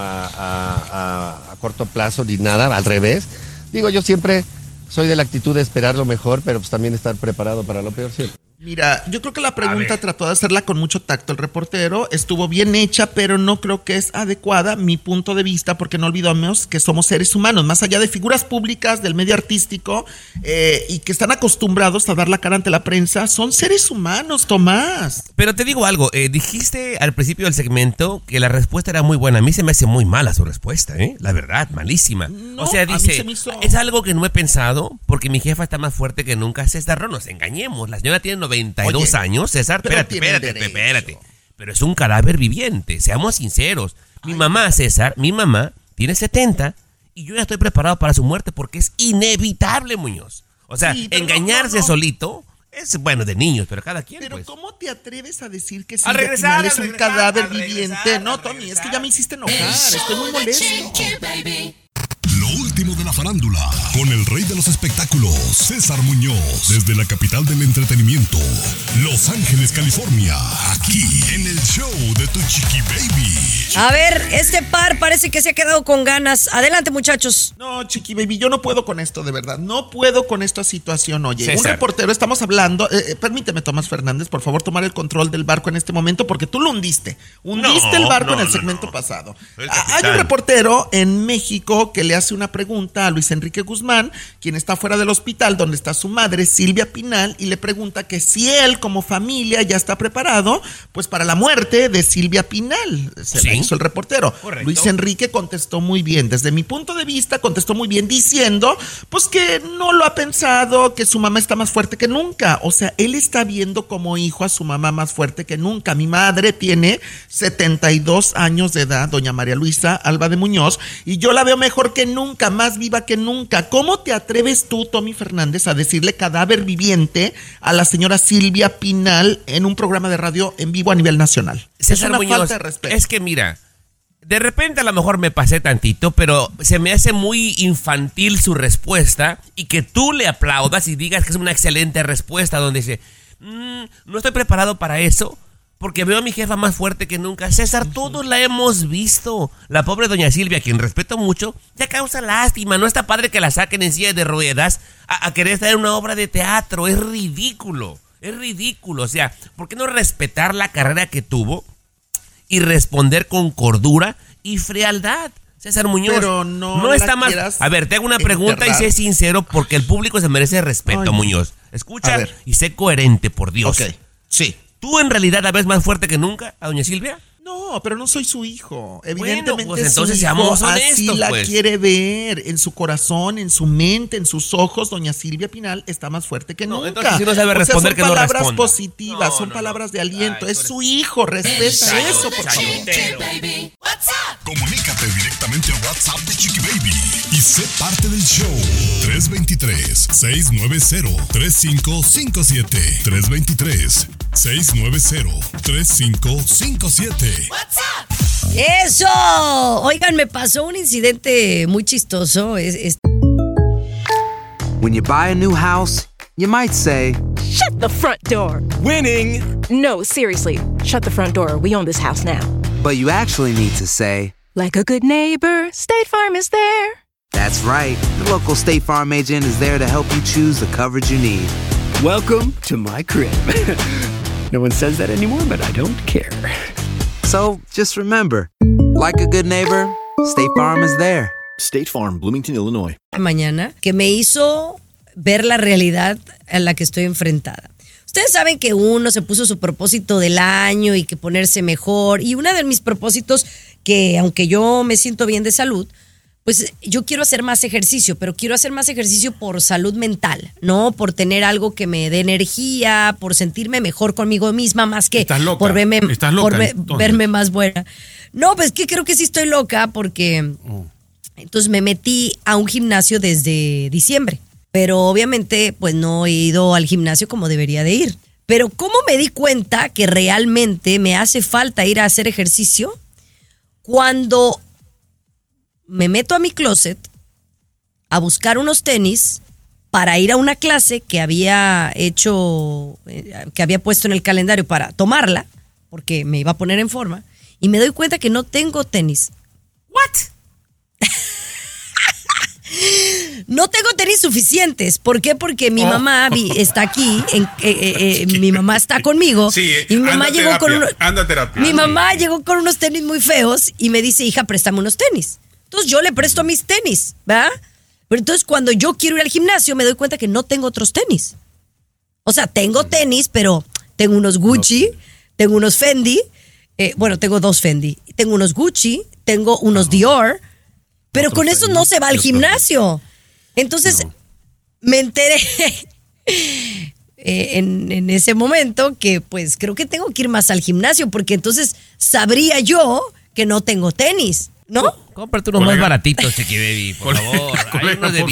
S11: a corto plazo ni nada, al revés. Digo, yo siempre soy de la actitud de esperar lo mejor, pero pues también estar preparado para lo peor siempre.
S6: Mira, yo creo que la pregunta trató de hacerla con mucho tacto el reportero, estuvo bien hecha, pero no creo que es adecuada mi punto de vista, porque no olvidemos que somos seres humanos, más allá de figuras públicas del medio artístico y que están acostumbrados a dar la cara ante la prensa, son seres humanos, Tomás.
S4: Pero te digo algo, dijiste al principio del segmento que la respuesta era muy buena. A mí se me hace muy mala su respuesta, la verdad, malísima.
S6: No,
S4: o sea,
S6: a mí
S4: dice,
S6: se me hizo-
S4: es algo que no he pensado porque mi jefa está más fuerte que nunca. César, no nos engañemos, la señora tiene 92 años, César,
S6: pero
S4: espérate.
S6: tiene derecho.
S4: Pero es un cadáver viviente, seamos sinceros. Mi mamá, César, tiene 70 y yo ya estoy preparado para su muerte porque es inevitable, Muñoz. O sea,
S6: Sí, pero
S4: engañarse
S6: no.
S4: solito es bueno de niños, pero cada quien,
S6: Pero
S4: pues.
S6: ¿cómo te atreves a decir que
S4: Al
S6: Silvia
S4: regresar,
S6: Pinal es
S4: al
S6: un
S4: regresar,
S6: cadáver
S4: al
S6: viviente?
S4: regresar,
S6: No,
S4: al
S6: Tommy, es que
S4: regresar.
S6: ya me hiciste enojar, estoy muy molesto.
S7: Chiqui Baby.
S2: Lo último de la farándula, con el rey de los espectáculos, César Muñoz, desde la capital del entretenimiento, Los Ángeles, California, aquí en el show de Tu Chiqui Baby.
S3: A ver, este par parece que se ha quedado con ganas. Adelante, muchachos.
S6: No, Chiqui Baby, yo no puedo con esto, de verdad. No puedo con esta situación. Oye, un
S4: César.
S6: reportero, estamos hablando. Permíteme, Tomás Fernández, por favor, tomar el control del barco en este momento, porque tú lo hundiste. Hundiste el barco en el segmento pasado.
S4: El
S6: Hay
S4: capitán.
S6: un reportero en México que le hace una pregunta a Luis Enrique Guzmán, quien está fuera del hospital, donde está su madre, Silvia Pinal, y le pregunta que si él, como familia, ya está preparado, pues para la muerte de Silvia Pinal. Se la
S4: Sí.
S6: hizo el reportero.
S4: Correcto.
S6: Luis Enrique contestó muy bien. Desde mi punto de vista, contestó muy bien diciendo, pues que no lo ha pensado, que su mamá está más fuerte que nunca. O sea, él está viendo como hijo a su mamá más fuerte que nunca. Mi madre tiene 72 años de edad, doña María Luisa Alba de Muñoz, y yo la veo mejor que nunca, más viva que nunca. ¿Cómo te atreves tú, Tommy Fernández, a decirle cadáver viviente a la señora Silvia Pinal en un programa de radio en vivo a nivel nacional?
S4: César
S6: es una
S4: Muñoz,
S6: falta de respeto.
S4: es que mira, de repente a lo mejor me pasé tantito, pero se me hace muy infantil su respuesta y que tú le aplaudas y digas que es una excelente respuesta donde dice, no estoy preparado para eso porque veo a mi jefa más fuerte que nunca. César, todos la hemos visto. La pobre doña Silvia, a quien respeto mucho, ya causa lástima. No está padre que la saquen en silla de ruedas a querer estar en una obra de teatro. Es ridículo. O sea, ¿por qué no respetar la carrera que tuvo y responder con cordura y frialdad? César Muñoz,
S6: Pero no
S4: está
S6: la
S4: más.
S6: quieras
S4: A ver, te hago una pregunta
S6: enterrar.
S4: y sé sincero porque el público se merece respeto,
S6: Ay.
S4: Muñoz.
S6: A
S4: Escucha
S6: ver.
S4: y sé coherente, por Dios.
S6: Ok, sí.
S4: ¿Tú en realidad la ves más fuerte que nunca a doña Silvia?
S6: No, pero no soy su hijo. Evidentemente
S4: pues entonces
S6: su hijo
S4: seamos
S6: así
S4: honestos,
S6: la
S4: pues.
S6: quiere ver. En su corazón, en su mente, en sus ojos, doña Silvia Pinal está más fuerte que
S4: No,
S6: nunca.
S4: entonces si no sabe
S6: O sea,
S4: responder,
S6: son
S4: que no
S6: palabras
S4: responda.
S6: positivas,
S4: No,
S6: son
S4: no,
S6: palabras
S4: no.
S6: de aliento.
S4: Ay,
S6: es
S4: tú eres-
S6: su hijo, respeta eso, por favor.
S7: Chiqui Baby. What's up?
S2: Comunícate directamente a WhatsApp de Chiqui Baby y sé parte del show. 323-690-3557. 323-690-3557.
S7: What's up?
S3: ¡Eso! Oigan, me pasó un incidente muy chistoso.
S13: When you buy a new house, you might say,
S14: Shut the front door.
S13: winning,
S14: No, seriously. Shut the front door. We own this house now.
S13: but you actually need to say,
S14: Like a good neighbor, State Farm is there.
S13: that's right, the local State Farm agent is there to help you choose the coverage you need.
S15: Welcome to my crib. No one says that anymore, but I don't care.
S13: So just remember, like a good neighbor, State Farm is there.
S15: State Farm, Bloomington, Illinois.
S3: Mañana que me hizo ver la realidad a la que estoy enfrentada. Ustedes saben que uno se puso su propósito del año y que ponerse mejor. Y uno de mis propósitos, que aunque yo me siento bien de salud, pues yo quiero hacer más ejercicio, pero quiero hacer más ejercicio por salud mental, ¿no? Por tener algo que me dé energía, por sentirme mejor conmigo misma, más que
S5: Estás loca.
S3: por verme,
S5: Estás loca,
S3: por
S5: entonces.
S3: verme más buena. No, pues que creo que sí estoy loca porque entonces me metí a un gimnasio desde diciembre, pero obviamente pues no he ido al gimnasio como debería de ir. Pero ¿cómo me di cuenta que realmente me hace falta ir a hacer ejercicio? Cuando me meto a mi closet a buscar unos tenis para ir a una clase que había hecho, que había puesto en el calendario para tomarla, porque me iba a poner en forma, y me doy cuenta que no tengo tenis. ¿What? No tengo tenis suficientes. ¿Por qué? Porque mi mamá está aquí, mi mamá está conmigo.
S5: Sí,
S3: y mi mamá llegó con
S5: anda a terapia.
S3: Mi mamá llegó con unos tenis muy feos y me dice, hija, préstame unos tenis. Entonces yo le presto mis tenis, ¿verdad? Pero entonces cuando yo quiero ir al gimnasio me doy cuenta que no tengo otros tenis. O sea, tengo tenis, pero tengo unos Gucci, tengo unos Fendi. Tengo 2 Fendi. Tengo unos Gucci, tengo unos Dior. Pero con eso no se va al gimnasio. Entonces me enteré en ese momento que pues creo que tengo que ir más al gimnasio porque entonces sabría yo que no tengo tenis, ¿no?
S4: Cómprate unos más baratitos, Chiqui Baby, por favor. Hay unos de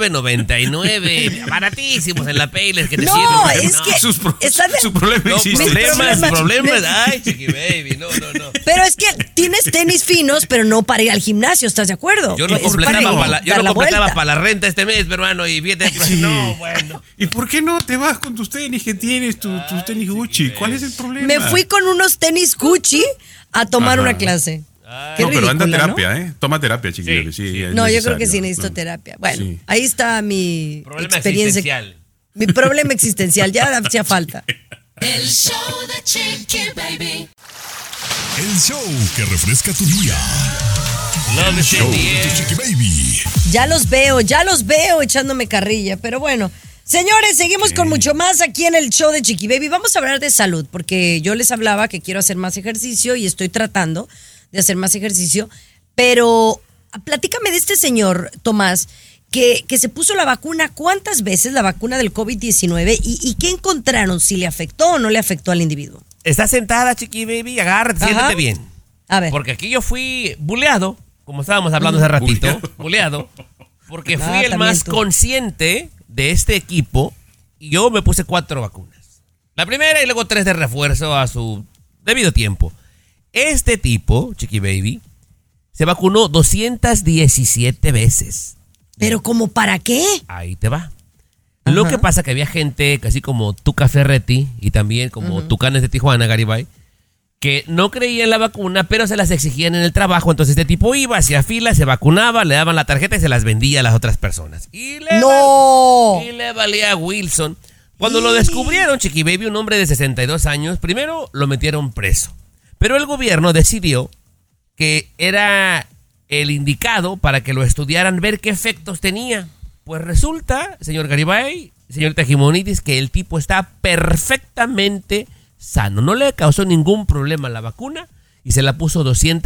S4: $19.99, baratísimos en la Payless que te sirven.
S3: No, es que
S5: su problema existe.
S4: Problemas. Ay, Chiqui Baby, no.
S3: Pero es que tienes tenis finos, pero no para ir al gimnasio, ¿estás de acuerdo?
S4: Yo lo completaba para la renta este mes, hermano, y fíjate, pues, no, bueno.
S5: ¿Y por qué no te vas con tus tenis que tienes, tus tenis Gucci? ¿Cuál es el problema?
S3: Me fui con unos tenis Gucci a tomar una clase.
S5: No, pero anda a terapia, ¿no? Toma terapia, Chiqui. Sí,
S3: no, yo creo que sí necesito terapia. Bueno, ahí está mi
S4: problema
S3: experiencia.
S4: Existencial.
S3: Mi problema existencial, ya hacía falta.
S7: El show de Chiqui Baby.
S2: El show que refresca tu día. El show de Chiqui Baby.
S3: Ya los veo echándome carrilla, pero bueno. Señores, seguimos con mucho más aquí en el show de Chiqui Baby. Vamos a hablar de salud, porque yo les hablaba que quiero hacer más ejercicio y estoy tratando de hacer más ejercicio, pero platícame de este señor, Tomás, que se puso la vacuna, ¿cuántas veces la vacuna del COVID-19 y qué encontraron? ¿Si le afectó o no le afectó al individuo?
S4: Está sentada, Chiqui Baby, agárrate, siéntate bien.
S3: A ver.
S4: Porque aquí yo fui buleado, como estábamos hablando hace ratito, buleado, porque fui el más consciente de este equipo y yo me puse 4 vacunas. La primera y luego 3 de refuerzo a su debido tiempo. Este tipo, Chiqui Baby, se vacunó 217 veces.
S3: ¿Pero como para qué?
S4: Ahí te va. Lo que pasa que había gente, casi como Tuca Ferretti y también como Tucanes de Tijuana, Garibay, que no creían en la vacuna, pero se las exigían en el trabajo. Entonces este tipo iba, hacía fila, se vacunaba, le daban la tarjeta y se las vendía a las otras personas. Y le valía a Wilson. Cuando lo descubrieron, Chiqui Baby, un hombre de 62 años, primero lo metieron preso. Pero el gobierno decidió que era el indicado para que lo estudiaran, ver qué efectos tenía. Pues resulta, señor Garibay, señorita Jimonitis, que el tipo está perfectamente sano. No le causó ningún problema la vacuna y se la puso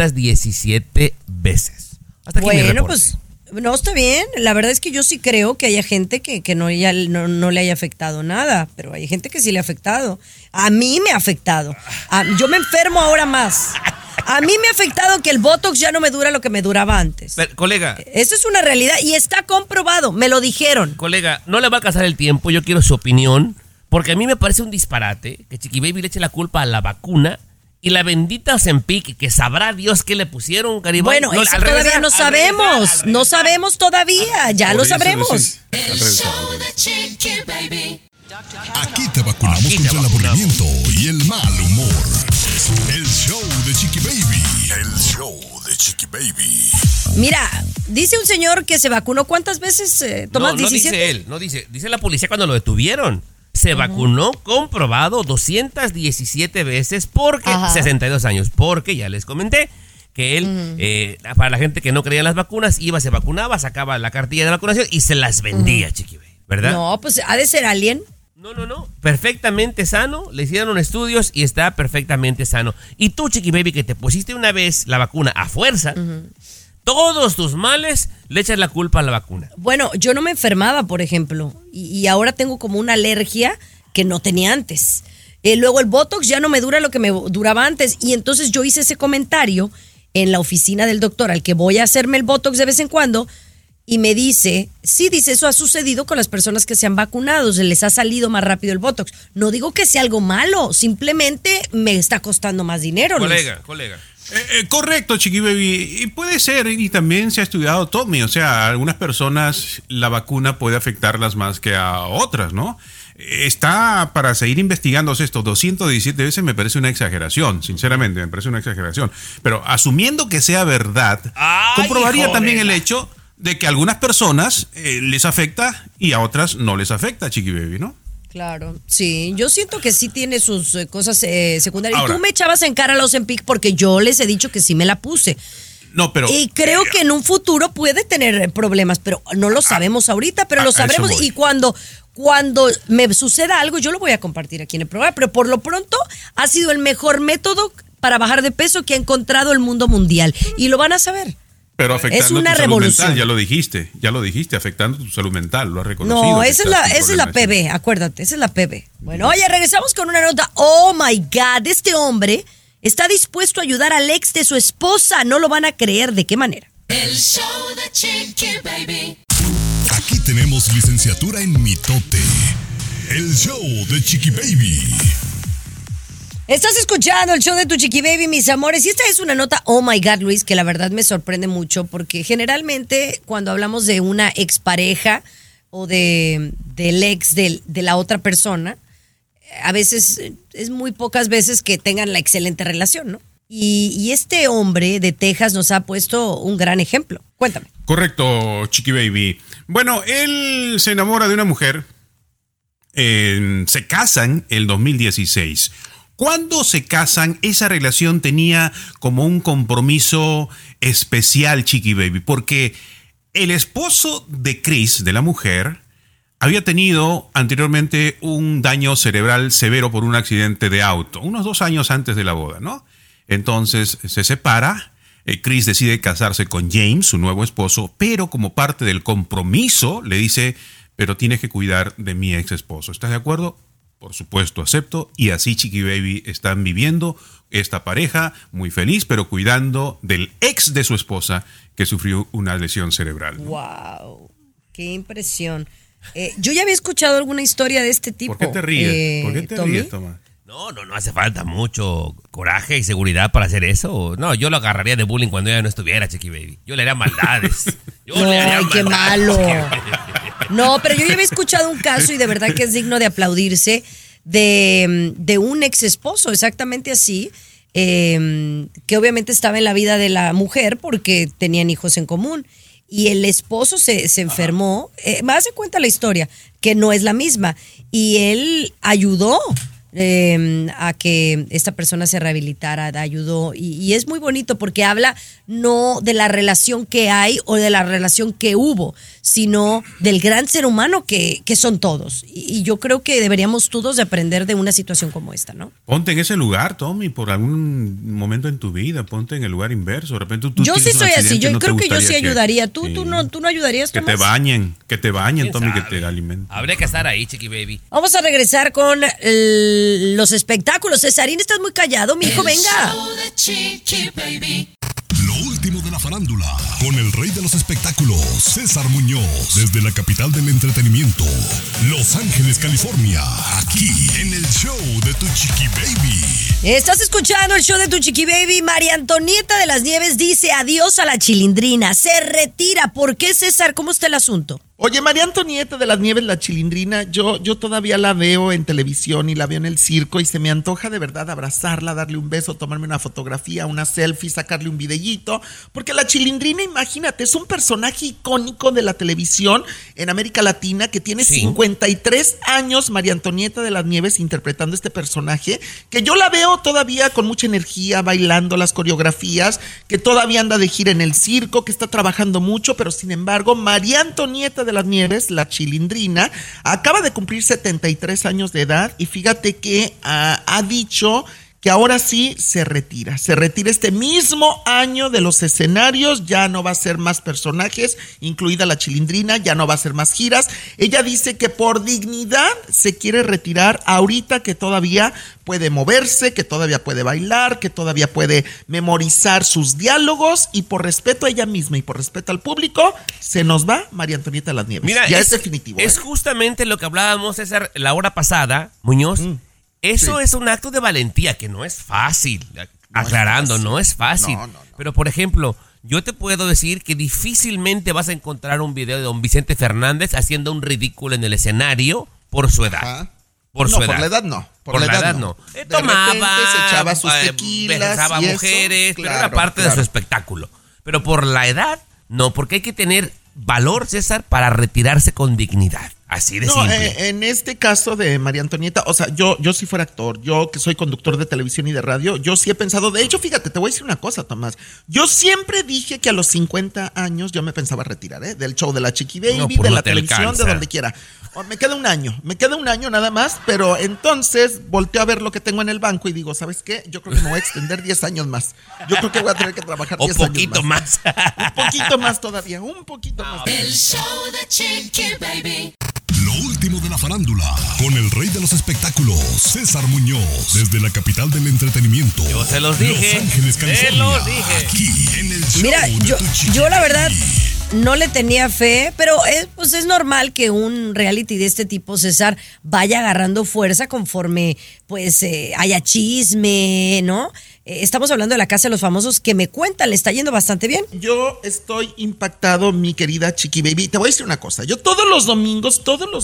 S4: 217 veces. Hasta aquí mi reporte.
S3: Pues no, está bien. La verdad es que yo sí creo que haya gente que no le haya afectado nada, pero hay gente que sí le ha afectado. A mí me ha afectado. Yo me enfermo ahora más. A mí me ha afectado que el Botox ya no me dura lo que me duraba antes.
S4: Pero, colega.
S3: Eso es una realidad y está comprobado. Me lo dijeron.
S4: Colega, no le va a alcanzar el tiempo. Yo quiero su opinión. Porque a mí me parece un disparate que Chiqui Baby le eche la culpa a la vacuna y la bendita Ozempic, que sabrá Dios qué le pusieron, Garibay.
S3: Bueno, eso todavía no sabemos. No sabemos todavía. Ya lo sabremos.
S7: El show de Chiqui Baby.
S2: Aquí te vacunamos contra el aburrimiento y el mal humor. El show de Chiqui Baby. El show de Chiqui Baby.
S3: Mira, dice un señor que se vacunó. ¿Cuántas veces, Tomás?
S4: No,
S3: 17.
S4: Dice él, no dice la policía cuando lo detuvieron. Se vacunó, comprobado, 217 veces porque 62 años. Porque ya les comenté que él, para la gente que no creía en las vacunas, iba, se vacunaba, sacaba la cartilla de vacunación y se las vendía, Chiqui Baby, ¿verdad?
S3: No, pues ha de ser alien.
S4: No. Perfectamente sano. Le hicieron estudios y está perfectamente sano. Y tú, Chiqui Baby, que te pusiste una vez la vacuna a fuerza, todos tus males le echas la culpa a la vacuna.
S3: Bueno, yo no me enfermaba, por ejemplo, y ahora tengo como una alergia que no tenía antes. Luego el Botox ya no me dura lo que me duraba antes, y entonces yo hice ese comentario en la oficina del doctor al que voy a hacerme el Botox de vez en cuando, y me dice, sí, dice, eso ha sucedido con las personas que se han vacunado, se les ha salido más rápido el Botox. No digo que sea algo malo, simplemente me está costando más dinero.
S4: Colega.
S5: Correcto, Chiqui Baby. Y puede ser, y también se ha estudiado, Tommy. O sea, a algunas personas la vacuna puede afectarlas más que a otras, ¿no? Está para seguir investigándose esto. 217 veces me parece una exageración, sinceramente, me parece una exageración. Pero asumiendo que sea verdad, comprobaría también el hecho de que a algunas personas les afecta y a otras no les afecta, Chiqui Baby, ¿no?
S3: Claro, sí, yo siento que sí tiene sus cosas secundarias.
S5: Ahora,
S3: y tú me echabas en cara la Ozempic porque yo les he dicho que sí me la puse.
S5: No, pero...
S3: Y creo que en un futuro puede tener problemas, pero no lo sabemos ahorita, pero lo sabremos. Y cuando me suceda algo, yo lo voy a compartir aquí en el programa. Pero por lo pronto ha sido el mejor método para bajar de peso que ha encontrado el mundo mundial. Y lo van a saber.
S5: Pero afectando
S3: es una
S5: tu
S3: revolución.
S5: salud mental, ya lo dijiste, afectando tu salud mental, lo has reconocido.
S3: No, esa es la PB, acuérdate, esa es la PB. Bueno, oye, regresamos con una nota. Oh my God, este hombre está dispuesto a ayudar al ex de su esposa. No lo van a creer. ¿De qué manera?
S7: El show de Chiqui Baby.
S2: Aquí tenemos licenciatura en mitote. El show de Chiqui Baby.
S3: Estás escuchando el show de tu Chiqui Baby, mis amores. Y esta es una nota, oh my God, Luis, que la verdad me sorprende mucho. Porque generalmente cuando hablamos de una expareja o del ex de la otra persona, a veces es muy pocas veces que tengan la excelente relación, ¿no? Y este hombre de Texas nos ha puesto un gran ejemplo. Cuéntame.
S5: Correcto, Chiqui Baby. Bueno, él se enamora de una mujer. Se casan el 2016. Cuando se casan, esa relación tenía como un compromiso especial, Chiqui Baby, porque el esposo de Chris, de la mujer, había tenido anteriormente un daño cerebral severo por un accidente de auto, unos 2 años antes de la boda, ¿no? Entonces se separa, Chris decide casarse con James, su nuevo esposo, pero como parte del compromiso le dice, pero tienes que cuidar de mi ex esposo. ¿Estás de acuerdo? Por supuesto, acepto. Y así, Chiqui Baby, están viviendo esta pareja muy feliz, pero cuidando del ex de su esposa que sufrió una lesión cerebral.
S3: ¡Wow! ¡Qué impresión! Yo ya había escuchado alguna historia de este tipo.
S5: ¿Por qué te ríes? ¿Por qué te ríes, Tomás?
S4: No hace falta mucho coraje y seguridad para hacer eso. No, yo lo agarraría de bullying cuando ella no estuviera, Chiqui Baby. Yo le haría maldades.
S3: ¡Ay, qué malo! No, pero yo ya había escuchado un caso y de verdad que es digno de aplaudirse de un ex esposo, exactamente así, que obviamente estaba en la vida de la mujer porque tenían hijos en común. Y el esposo se enfermó. Más se cuenta la historia, que no es la misma. Y él ayudó a que esta persona se rehabilitara, ayudó. Y es muy bonito porque habla no de la relación que hay o de la relación que hubo, sino del gran ser humano que son todos. Y yo creo que deberíamos todos de aprender de una situación como esta, ¿no?
S5: Ponte en ese lugar, Tommy, por algún momento en tu vida, ponte en el lugar inverso. De repente tú
S3: yo sí soy así, yo
S5: no
S3: creo que yo sí ayudaría. ¿Tú no ayudarías,
S5: que
S3: Tomás?
S5: Que te bañen, Tommy, que te alimenten.
S4: Habría que estar ahí, Chiqui Baby.
S3: Vamos a regresar con los espectáculos. Cesarín, estás muy callado, mijo, venga.
S7: Show de Chiqui Baby.
S2: Lo último de la farándula, con el rey de los espectáculos, César Muñoz, desde la capital del entretenimiento, Los Ángeles, California, aquí en el show de tu Chiqui Baby.
S3: Estás escuchando el show de tu Chiqui Baby. María Antonieta de las Nieves dice adiós a la Chilindrina, se retira. ¿Por qué, César? ¿Cómo está el asunto?
S6: Oye, María Antonieta de las Nieves, la Chilindrina, yo todavía la veo en televisión y la veo en el circo y se me antoja de verdad abrazarla, darle un beso, tomarme una fotografía, una selfie, sacarle un videíto, porque la Chilindrina, imagínate, es un personaje icónico de la televisión en América Latina que tiene 53 años, María Antonieta de las Nieves interpretando este personaje, que yo la veo todavía con mucha energía, bailando las coreografías, que todavía anda de gira en el circo, que está trabajando mucho, pero sin embargo, María Antonieta de las Nieves, la Chilindrina, acaba de cumplir 73 años de edad y fíjate que ha dicho que ahora sí se retira este mismo año de los escenarios, ya no va a ser más personajes, incluida la Chilindrina, ya no va a ser más giras. Ella dice que por dignidad se quiere retirar ahorita que todavía puede moverse, que todavía puede bailar, que todavía puede memorizar sus diálogos y por respeto a ella misma y por respeto al público, se nos va María Antonieta de las Nieves.
S4: Mira,
S6: ya es definitivo.
S4: Es justamente lo que hablábamos, César, la hora pasada, Muñoz. Eso es un acto de valentía que no es fácil. Aclarando, no es fácil. No. Pero, por ejemplo, yo te puedo decir que difícilmente vas a encontrar un video de don Vicente Fernández haciendo un ridículo en el escenario por su edad.
S6: Ajá.
S4: Por su edad.
S6: Por la edad no.
S4: Por la edad no. Tomaba,
S6: se echaba sus tequilas,
S4: besaba
S6: y
S4: mujeres,
S6: eso,
S4: pero era parte de su espectáculo. Pero por la edad, no, porque hay que tener valor, César, para retirarse con dignidad. Así de simple.
S6: En este caso de María Antonieta, o sea, yo si fuera actor, yo que soy conductor de televisión y de radio, yo sí he pensado, de hecho, fíjate, te voy a decir una cosa, Tomás. Yo siempre dije que a los 50 años yo me pensaba retirar, del show de la Chiqui Baby, de la televisión, de donde quiera. Me queda un año nada más, pero entonces volteo a ver lo que tengo en el banco y digo, ¿sabes qué? Yo creo que me voy a extender 10 años más. Yo creo que voy a tener que trabajar 10 años más. Un poquito más todavía, un poquito más.
S7: El show de Chiqui Baby.
S2: Lo último de la farándula, con el rey de los espectáculos, César Muñoz, desde la capital del entretenimiento.
S4: Yo se los dije.
S2: Los Ángeles, California.
S4: Se los dije.
S2: Aquí en el show.
S3: Mira,
S2: de Tu Chiqui
S3: yo la verdad
S2: Baby.
S3: no le tenía fe, pero pues es normal que un reality de este tipo, César, vaya agarrando fuerza conforme pues haya chisme, ¿no? Estamos hablando de La Casa de los Famosos, que me cuentan, le está yendo bastante bien.
S6: Yo estoy impactado, mi querida Chiqui Baby. Te voy a decir una cosa. Yo todos los domingos,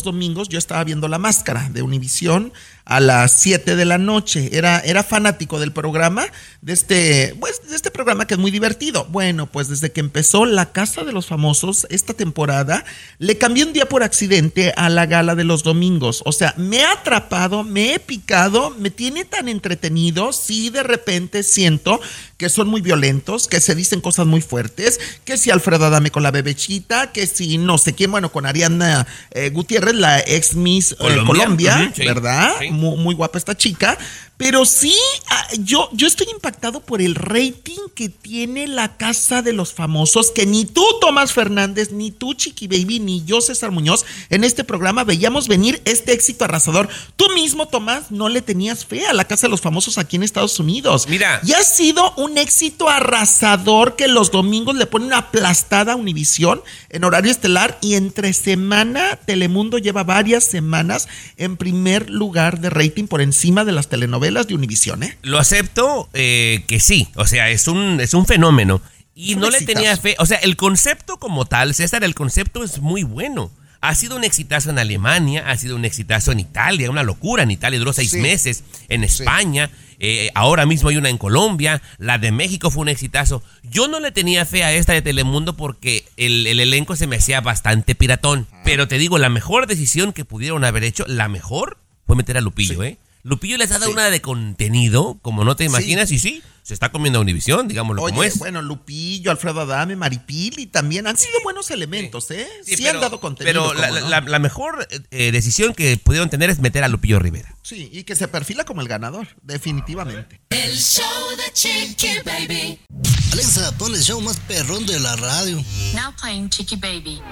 S6: yo estaba viendo La Máscara de Univisión a las 7 de la noche. Era fanático del programa, de este programa que es muy divertido. Bueno, pues desde que empezó La Casa de los Famosos esta temporada, le cambié un día por accidente a la gala de los domingos. O sea, me ha atrapado, me he picado, me tiene tan entretenido. Sí, de repente siento que son muy violentos, que se dicen cosas muy fuertes, que si Alfredo Adame con la bebechita, que si no sé quién, bueno, con Ariana Gutiérrez, la ex Miss Colombia,
S4: sí,
S6: ¿verdad?
S4: Sí.
S6: Muy guapa esta chica. Pero sí, yo estoy impactado por el rating que tiene La Casa de los Famosos, que ni tú, Tomás Fernández, ni tú, Chiqui Baby, ni yo, César Muñoz, en este programa veíamos venir este éxito arrasador. Tú mismo, Tomás, no le tenías fe a La Casa de los Famosos aquí en Estados Unidos.
S4: Mira.
S6: Y ha sido un éxito arrasador que los domingos le ponen una aplastada a Univisión en horario estelar, y entre semana Telemundo lleva varias semanas en primer lugar de rating por encima de las telenovelas de Univisión, ¿eh?
S4: Lo acepto que sí, o sea, es un fenómeno. Y no le tenía fe, o sea, el concepto como tal, César, el concepto es muy bueno. Ha sido un exitazo en Alemania, ha sido un exitazo en Italia, una locura. En Italia duró 6 meses, en España, ahora mismo hay una en Colombia, la de México fue un exitazo. Yo no le tenía fe a esta de Telemundo porque el elenco se me hacía bastante piratón. Pero te digo, la mejor decisión que pudieron haber hecho, la mejor, fue meter a Lupillo, Lupillo les ha dado una de contenido, como no te imaginas, y sí, se está comiendo a Univisión, digámoslo como es.
S6: Bueno, Lupillo, Alfredo Adame, Maripili también han sido buenos elementos, ¿eh? Sí, han dado contenido.
S4: Pero la mejor decisión que pudieron tener es meter a Lupillo Rivera.
S6: Sí, y que se perfila como el ganador, definitivamente.
S7: El show de Chiqui Baby.
S16: Alexa, pon el show más perrón de la radio.
S10: Now playing Chiqui Baby.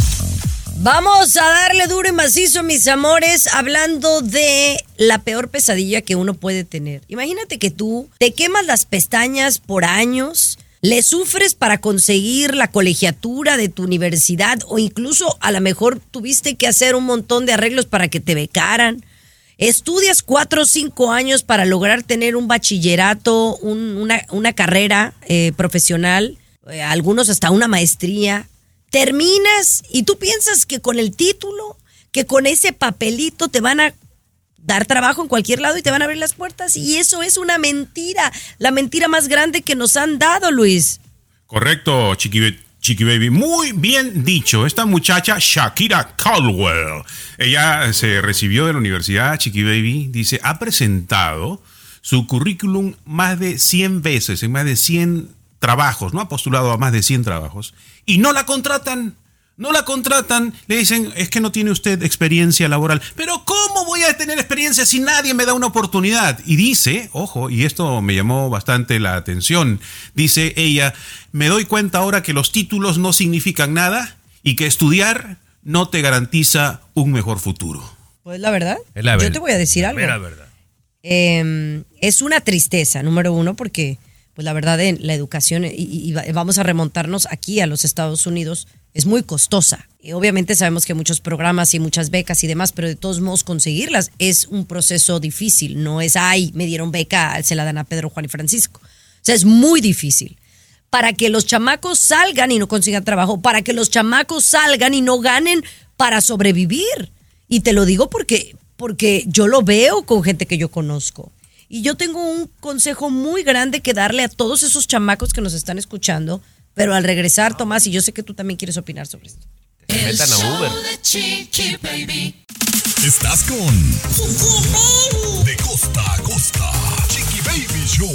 S3: Vamos a darle duro y macizo, mis amores, hablando de la peor pesadilla que uno puede tener. Imagínate que tú te quemas las pestañas por años, le sufres para conseguir la colegiatura de tu universidad, o incluso a lo mejor tuviste que hacer un montón de arreglos para que te becaran. Estudias 4 o 5 años para lograr tener un bachillerato, una carrera profesional, algunos hasta una maestría. Terminas y tú piensas que con el título, que con ese papelito te van a dar trabajo en cualquier lado y te van a abrir las puertas, y eso es una mentira, la mentira más grande que nos han dado, Luis.
S5: Correcto, Chiqui Baby, muy bien dicho. Esta muchacha, Shakira Caldwell, ella se recibió de la universidad, Chiqui Baby, dice, ha presentado su currículum más de 100 veces, en más de 100 trabajos, ¿no? Ha postulado a más de 100 trabajos y no la contratan. Le dicen, es que no tiene usted experiencia laboral. Pero ¿cómo voy a tener experiencia si nadie me da una oportunidad? Y dice, ojo, y esto me llamó bastante la atención, dice ella, me doy cuenta ahora que los títulos no significan nada y que estudiar no te garantiza un mejor futuro.
S3: Pues la verdad, yo te voy a decir algo.
S4: La verdad.
S3: Es una tristeza, número uno, porque pues la verdad en la educación, y vamos a remontarnos aquí a los Estados Unidos, es muy costosa. Y obviamente sabemos que hay muchos programas y muchas becas y demás, pero de todos modos conseguirlas es un proceso difícil. No es, ay, me dieron beca, se la dan a Pedro, Juan y Francisco. O sea, es muy difícil. Para que los chamacos salgan y no consigan trabajo, para que los chamacos salgan y no ganen para sobrevivir. Y te lo digo porque yo lo veo con gente que yo conozco. Y yo tengo un consejo muy grande que darle a todos esos chamacos que nos están escuchando, Pero al regresar, Tomás, y yo sé que tú también quieres opinar sobre esto.
S4: Que metan a Uber.
S2: Estás con De Costa a Costa, Chiqui Baby Show.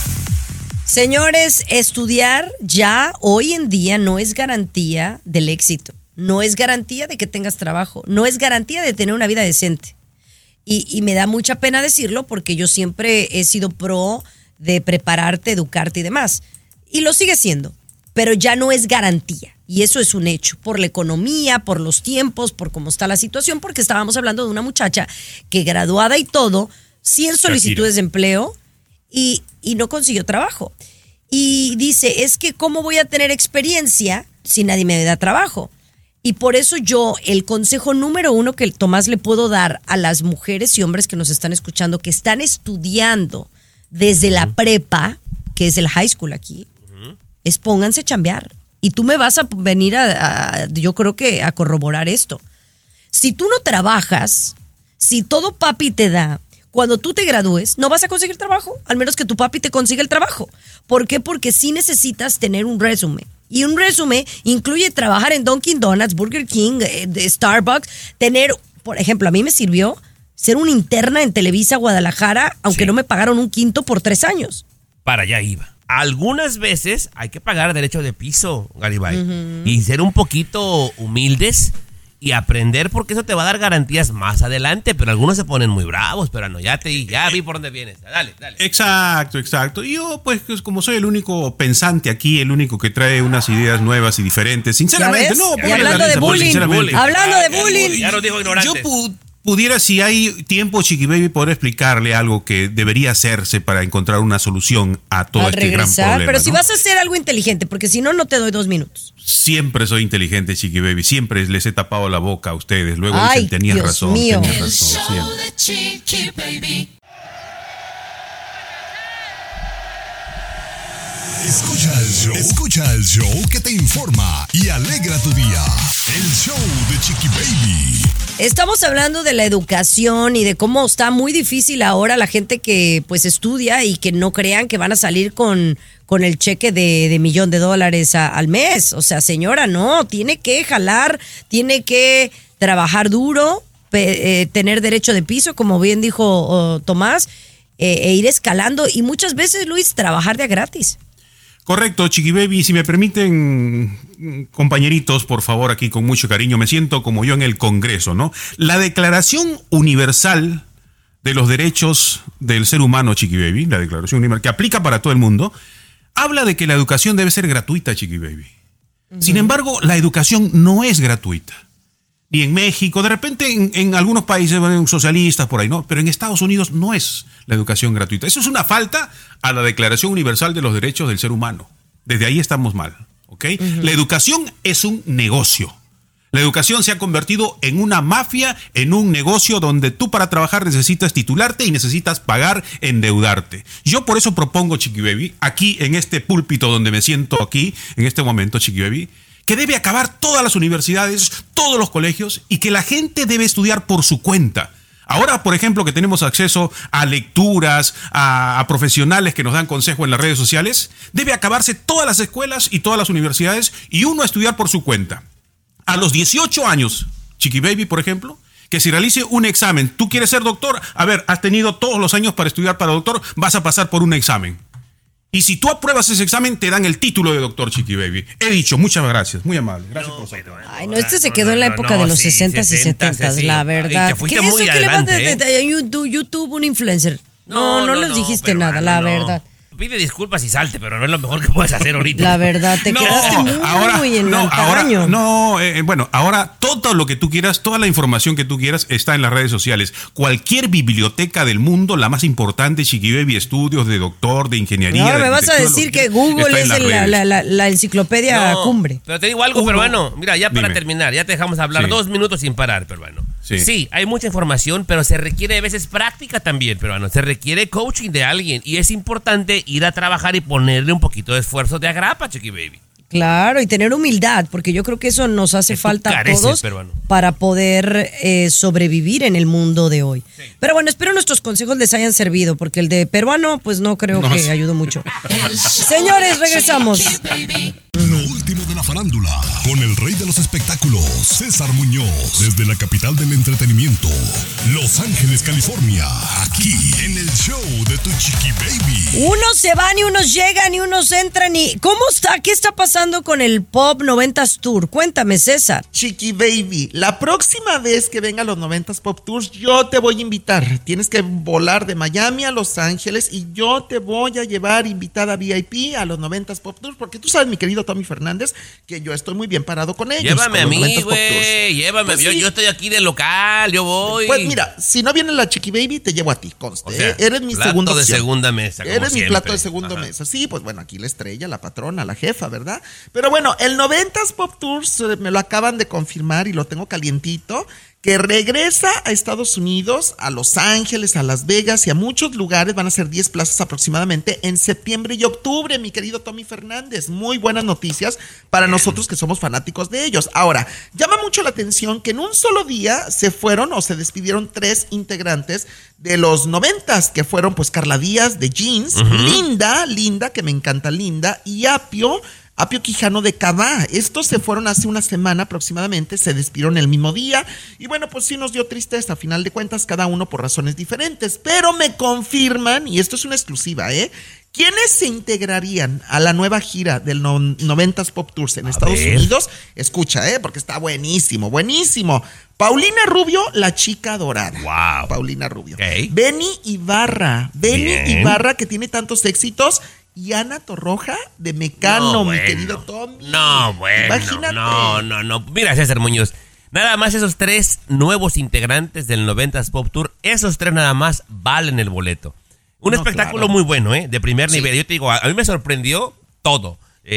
S3: Señores, estudiar ya hoy en día no es garantía del éxito. No es garantía de que tengas trabajo. No es garantía de tener una vida decente. Y me da mucha pena decirlo porque yo siempre he sido pro de prepararte, educarte y demás. Y lo sigue siendo. Pero ya no es garantía. Y eso es un hecho. Por la economía, por los tiempos, por cómo está la situación. Porque estábamos hablando de una muchacha que graduada y todo, 100 solicitudes de empleo y no consiguió trabajo. Y dice, es que ¿cómo voy a tener experiencia si nadie me da trabajo? Y por eso yo, el consejo número 1 que Tomás le puedo dar a las mujeres y hombres que nos están escuchando, que están estudiando desde la prepa, que es el high school aquí, es pónganse a chambear. Y tú me vas a venir yo creo que a corroborar esto. Si tú no trabajas, si todo papi te da, cuando tú te gradúes, no vas a conseguir trabajo, al menos que tu papi te consiga el trabajo. ¿Por qué? Porque sí necesitas tener un resumen. Y un resumen incluye trabajar en Dunkin' Donuts, Burger King, Starbucks, tener, por ejemplo, a mí me sirvió ser una interna en Televisa Guadalajara, aunque no me pagaron un quinto por 3 años.
S4: Para allá iba. Algunas veces hay que pagar derecho de piso, Garibay, y ser un poquito humildes y aprender, porque eso te va a dar garantías más adelante, pero algunos se ponen muy bravos, pero no, ya vi por dónde vienes. Dale.
S5: Exacto. Y yo, pues, como soy el único pensante aquí, el único que trae unas ideas nuevas y diferentes, sinceramente, no.
S3: Y hablando de bullying,
S4: ya nos dijo ignorante.
S5: Yo pudiera, si hay tiempo, Chiqui Baby, poder explicarle algo que debería hacerse para encontrar una solución a todo este gran problema.
S3: Pero
S5: ¿no?
S3: si vas a hacer algo inteligente, porque si no, no te doy 2 minutos.
S5: Siempre soy inteligente, Chiqui Baby. Siempre les he tapado la boca a ustedes. Luego dicen, tenías razón.
S2: Escucha el show que te informa y alegra tu día. El show de Chiqui Baby.
S3: Estamos hablando de la educación y de cómo está muy difícil ahora la gente que pues estudia y que no crean que van a salir con el cheque de $1,000,000 al mes. O sea, señora, no, tiene que jalar, tiene que trabajar duro, tener derecho de piso, como bien dijo Tomás, e ir escalando y muchas veces, Luis, trabajar de a gratis.
S5: Correcto, Chiqui Baby. Si me permiten, compañeritos, por favor, aquí con mucho cariño, me siento como yo en el Congreso, ¿no? La Declaración Universal de los Derechos del Ser Humano, Chiqui Baby, la Declaración Universal, que aplica para todo el mundo, habla de que la educación debe ser gratuita, Chiqui Baby. Sin embargo, la educación no es gratuita. Ni en México, de repente en algunos países socialistas por ahí, ¿no? Pero en Estados Unidos no es la educación gratuita. Eso es una falta a la Declaración Universal de los Derechos del Ser Humano. Desde ahí estamos mal, ¿ok? La educación es un negocio. La educación se ha convertido en una mafia, en un negocio donde tú para trabajar necesitas titularte y necesitas pagar, endeudarte. Yo por eso propongo, Chiqui Baby, aquí en este púlpito donde me siento aquí, en este momento, Chiqui Baby, que debe acabar todas las universidades, todos los colegios y que la gente debe estudiar por su cuenta. Ahora, por ejemplo, que tenemos acceso a lecturas, a profesionales que nos dan consejo en las redes sociales, debe acabarse todas las escuelas y todas las universidades y uno a estudiar por su cuenta. A los 18 años, Chiqui Baby, por ejemplo, que si realice un examen, tú quieres ser doctor, a ver, has tenido todos los años para estudiar para doctor, vas a pasar por un examen. Y si tú apruebas ese examen, te dan el título de doctor, Chiqui Baby. He dicho, muchas gracias, muy amable. Gracias por saber.
S3: Ay, no, este se quedó en la época de los 60s y 70s,
S4: sí.
S3: la verdad.
S4: ¿Qué
S3: es eso que le vas de YouTube, un influencer? No les dijiste nada, la verdad.
S4: Pide disculpas y salte, pero no es lo mejor que puedes hacer ahorita.
S3: La verdad, te quedaste muy en el antaño.
S5: Bueno, ahora todo lo que tú quieras, toda la información que tú quieras está en las redes sociales. Cualquier biblioteca del mundo, la más importante, Chiqui Baby, estudios de doctor, de ingeniería.
S3: Ahora me vas a decir que Google es la enciclopedia cumbre.
S4: Pero te digo algo, peruano. Mira, ya para terminar, ya te dejamos hablar 2 minutos sin parar, peruano. Sí, hay mucha información, pero se requiere a veces práctica también, peruano. Se requiere coaching de alguien y es importante ir a trabajar y ponerle un poquito de esfuerzo de agrapa, Chiqui Baby.
S3: Claro, y tener humildad, porque yo creo que eso nos hace falta a todos para poder sobrevivir en el mundo de hoy. Sí. Pero bueno, espero nuestros consejos les hayan servido, porque el de peruano, pues no creo que ayudó mucho. Señores, regresamos.
S2: Lo último de la farándula, con el rey de los espectáculos, César Muñoz, desde la capital del entretenimiento, Los Ángeles, California, aquí en el show de Tu Chiqui Baby.
S3: Unos se van y unos llegan y unos entran y... ¿Cómo está? ¿Qué está pasando con el Pop 90s Tour? Cuéntame, César.
S6: Chiqui Baby, la próxima vez que venga a los 90s Pop Tours, yo te voy a invitar. Tienes que volar de Miami a Los Ángeles y yo te voy a llevar invitada VIP a los 90s Pop Tours, porque tú sabes, mi querido Tommy Fernández, que yo estoy muy bien parado con ellos.
S4: Llévame a mí, güey, llévame. Pues yo estoy aquí de local, yo voy.
S6: Pues mira, si no viene la Chiqui Baby, te llevo a ti, conste. O sea, eres mi segunda opción.
S4: Plato de segunda mesa, como
S6: eres
S4: siempre.
S6: Mi plato de segunda mesa. Sí, pues bueno, aquí la estrella, la patrona, la jefa, ¿verdad? Pero bueno, el 90s Pop Tours me lo acaban de confirmar y lo tengo calientito, que regresa a Estados Unidos, a Los Ángeles, a Las Vegas y a muchos lugares. Van a ser 10 plazas aproximadamente en septiembre y octubre, mi querido Tommy Fernández. Muy buenas noticias para nosotros que somos fanáticos de ellos. Ahora, llama mucho la atención que en un solo día se fueron o se despidieron 3 integrantes de los 90s, que fueron pues Carla Díaz de Jeans, Linda, que me encanta Linda, y Apio Quijano de Cabá. Estos se fueron hace una semana aproximadamente, se despidieron el mismo día y bueno, pues sí nos dio tristeza, a final de cuentas, cada uno por razones diferentes, pero me confirman, y esto es una exclusiva, ¿quiénes se integrarían a la nueva gira del 90s Pop Tours en Estados Unidos? Escucha, porque está buenísimo. Paulina Rubio, la chica dorada.
S4: Wow.
S6: Paulina Rubio.
S4: Okay.
S6: Benny Ibarra, que tiene tantos éxitos. Y Ana Torroja de Mecano, mi querido Tommy.
S4: No, bueno.
S6: Imagínate.
S4: No. Mira, César Muñoz. Nada más esos 3 nuevos integrantes del 90s Pop Tour, esos 3 nada más valen el boleto. Un espectáculo muy bueno, de primer nivel. Yo te digo, a mí me sorprendió todo.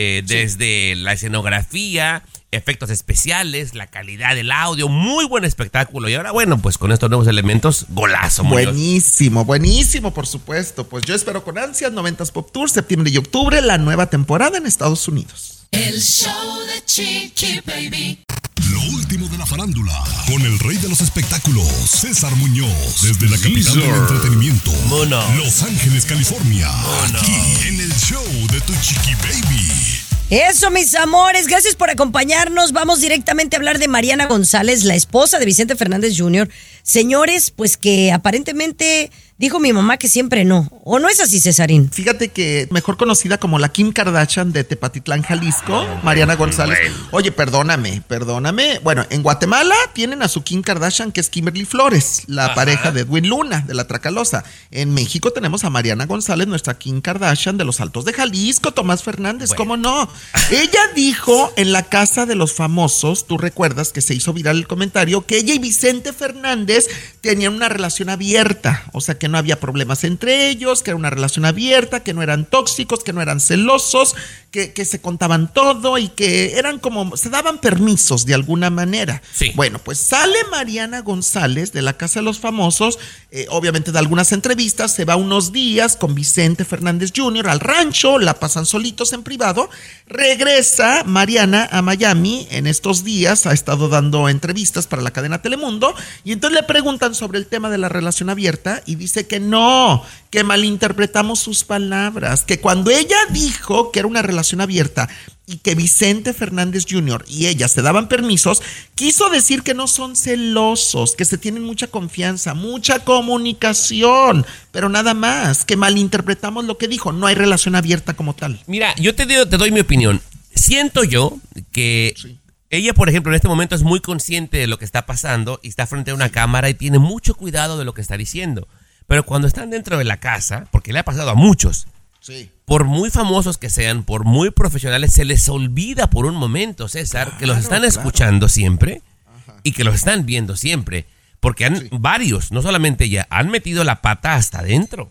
S4: Desde la escenografía, efectos especiales, la calidad del audio, muy buen espectáculo. Y ahora, bueno, pues con estos nuevos elementos, golazo.
S6: Buenísimo, por supuesto. Pues yo espero con ansias 90s Pop Tour, septiembre y octubre, la nueva temporada en Estados Unidos.
S7: El show de Chiqui Baby.
S2: Lo último de la farándula, con el rey de los espectáculos, César Muñoz, desde la capital del entretenimiento, Los Ángeles, California, aquí en el show de Tu Chiqui Baby.
S3: Eso, mis amores, gracias por acompañarnos. Vamos directamente a hablar de Mariana González, la esposa de Vicente Fernández Jr. Señores, pues que aparentemente dijo mi mamá que siempre no. ¿O no es así, Cesarín?
S6: Fíjate que mejor conocida como la Kim Kardashian de Tepatitlán, Jalisco, Mariana González. Oye, perdóname. Bueno, en Guatemala tienen a su Kim Kardashian, que es Kimberly Flores, la pareja de Edwin Luna, de La Tracalosa. En México tenemos a Mariana González, nuestra Kim Kardashian de los Altos de Jalisco, Tomás Fernández, ¿cómo no? Ella dijo en la Casa de los Famosos, tú recuerdas que se hizo viral el comentario, que ella y Vicente Fernández tenían una relación abierta, o sea que no había problemas entre ellos, que era una relación abierta, que no eran tóxicos, que no eran celosos, que se contaban todo y que eran como, se daban permisos de alguna manera.
S4: Sí.
S6: Bueno, pues sale Mariana González de la Casa de los Famosos, obviamente de algunas entrevistas, se va unos días con Vicente Fernández Jr. al rancho, la pasan solitos en privado, regresa Mariana a Miami en estos días, ha estado dando entrevistas para la cadena Telemundo y entonces le preguntan sobre el tema de la relación abierta y dice que no, que malinterpretamos sus palabras, que cuando ella dijo que era una relación abierta y que Vicente Fernández Jr. y ella se daban permisos, quiso decir que no son celosos, que se tienen mucha confianza, mucha comunicación, pero nada más, que malinterpretamos lo que dijo, no hay relación abierta como tal.
S4: Mira, yo te doy mi opinión. Siento yo que ella, por ejemplo, en este momento es muy consciente de lo que está pasando y está frente a una cámara y tiene mucho cuidado de lo que está diciendo. Pero cuando están dentro de la casa, porque le ha pasado a muchos, por muy famosos que sean, por muy profesionales, se les olvida por un momento, César, que los están escuchando siempre y que los están viendo siempre. Porque varios, no solamente ella, han metido la pata hasta adentro.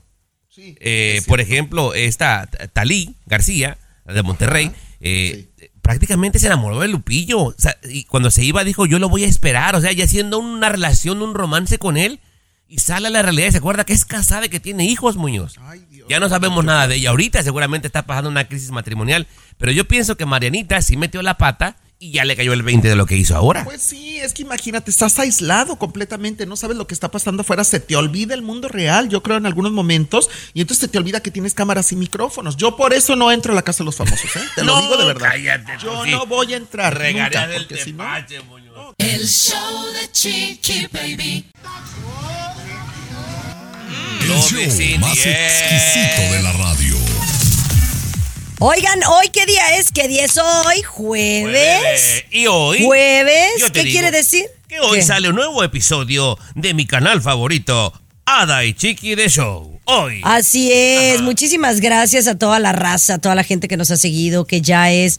S4: Por ejemplo, esta Talí García, de Monterrey, prácticamente se enamoró de Lupillo. O sea, y cuando se iba dijo, yo lo voy a esperar. O sea, ya haciendo una relación, un romance con él. y sale a la realidad y se acuerda que es casada y que tiene hijos, Muñoz. Ya no sabemos nada de ella. Ahorita seguramente está pasando una crisis matrimonial, pero yo pienso que Marianita sí metió la pata y ya le cayó el 20 de lo que hizo ahora.
S6: Pues sí, es que imagínate, estás aislado completamente, no sabes lo que está pasando afuera, se te olvida el mundo real, yo creo en algunos momentos, y entonces se te olvida que tienes cámaras y micrófonos. Yo por eso no entro a la casa de los famosos, ¿eh? Te lo digo de verdad.
S4: Cállate,
S6: yo no voy a entrar nunca,
S4: del
S6: porque si no...
S7: El show de Chiqui Baby.
S2: El show más exquisito de la radio.
S3: Oigan, ¿hoy qué día es? ¿Qué día es hoy? ¿Jueves?
S4: Y hoy...
S3: ¿Jueves?
S4: yo te
S3: ¿Qué
S4: digo
S3: quiere decir?
S4: Que hoy
S3: ¿Qué?
S4: sale un nuevo episodio de mi canal favorito, Ada y Chiqui de Show. Hoy.
S3: Así es. Muchísimas gracias a toda la raza, a toda la gente que nos ha seguido, que ya es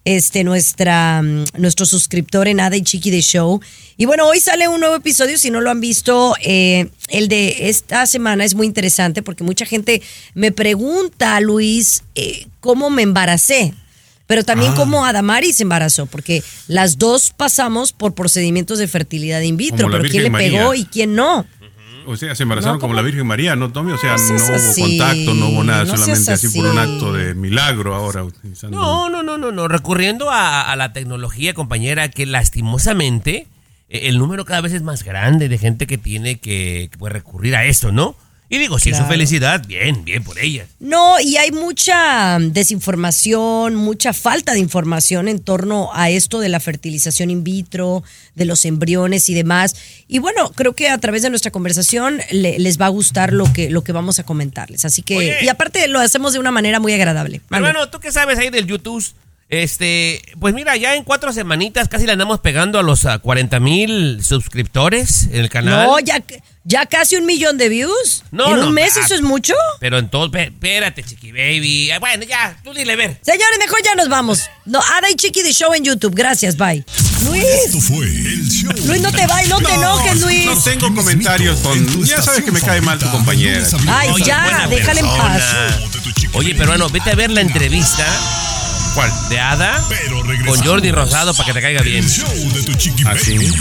S3: nuestro suscriptor en Ada y Chiqui de Show. Y bueno, hoy sale un nuevo episodio. Si no lo han visto, el de esta semana es muy interesante porque mucha gente me pregunta, Luis, cómo me embaracé. Pero también cómo Adamari se embarazó, porque las dos pasamos por procedimientos de fertilidad in vitro, pero quién le pegó y quién no.
S5: O sea, se embarazaron como la Virgen María, ¿no, Tommy? O sea,
S3: No
S5: no
S3: seas
S5: hubo
S3: así,
S5: contacto, no hubo nada,
S3: no
S5: solamente
S3: seas
S5: así por un
S3: así.
S5: acto de milagro ahora. Utilizando...
S4: No. Recurriendo a la tecnología, compañera, que lastimosamente el número cada vez es más grande de gente que tiene que puede recurrir a esto, ¿no? Y digo, si es su felicidad, bien por ella.
S3: No, y hay mucha desinformación, mucha falta de información en torno a esto de la fertilización in vitro, de los embriones y demás. Y bueno, creo que a través de nuestra conversación les va a gustar lo que vamos a comentarles. Así que,
S4: Oye.
S3: y aparte lo hacemos de una manera muy agradable.
S4: Pero bueno, ¿tú qué sabes ahí del YouTube? Pues mira, ya en 4 semanitas casi le andamos pegando a los 40,000 suscriptores en el canal.
S3: No, ya casi 1 millón de views.
S4: No,
S3: ¿En
S4: no,
S3: un mes eso es mucho?
S4: Pero entonces, espérate, Chiqui Baby. Bueno, ya, tú dile, ver.
S3: Señores, mejor ya nos vamos. No, Ada y Chiqui de Show en YouTube. Gracias, bye. Luis.
S2: Esto fue el show.
S3: Luis, no te vayas, no te enojes, Luis.
S5: No tengo comentarios con... Ya sabes que me cae mal tu compañera.
S3: Ay,
S4: Oye,
S3: ya,
S4: buena
S3: déjala en
S4: persona.
S3: paz.
S4: Oye, peruano, vete a ver la entrevista.
S5: ¿Cuál?
S4: De Ada
S2: Pero
S4: con
S2: regresamos.
S4: Jordi Rosado para que te caiga bien.
S2: El show de tu Chiqui
S5: ¿Así?
S2: Baby.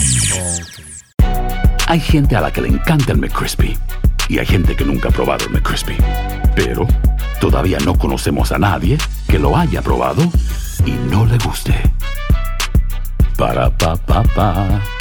S17: Hay gente a la que le encanta el McCrispy y hay gente que nunca ha probado el McCrispy. Pero todavía no conocemos a nadie que lo haya probado y no le guste. Para pa pa pa.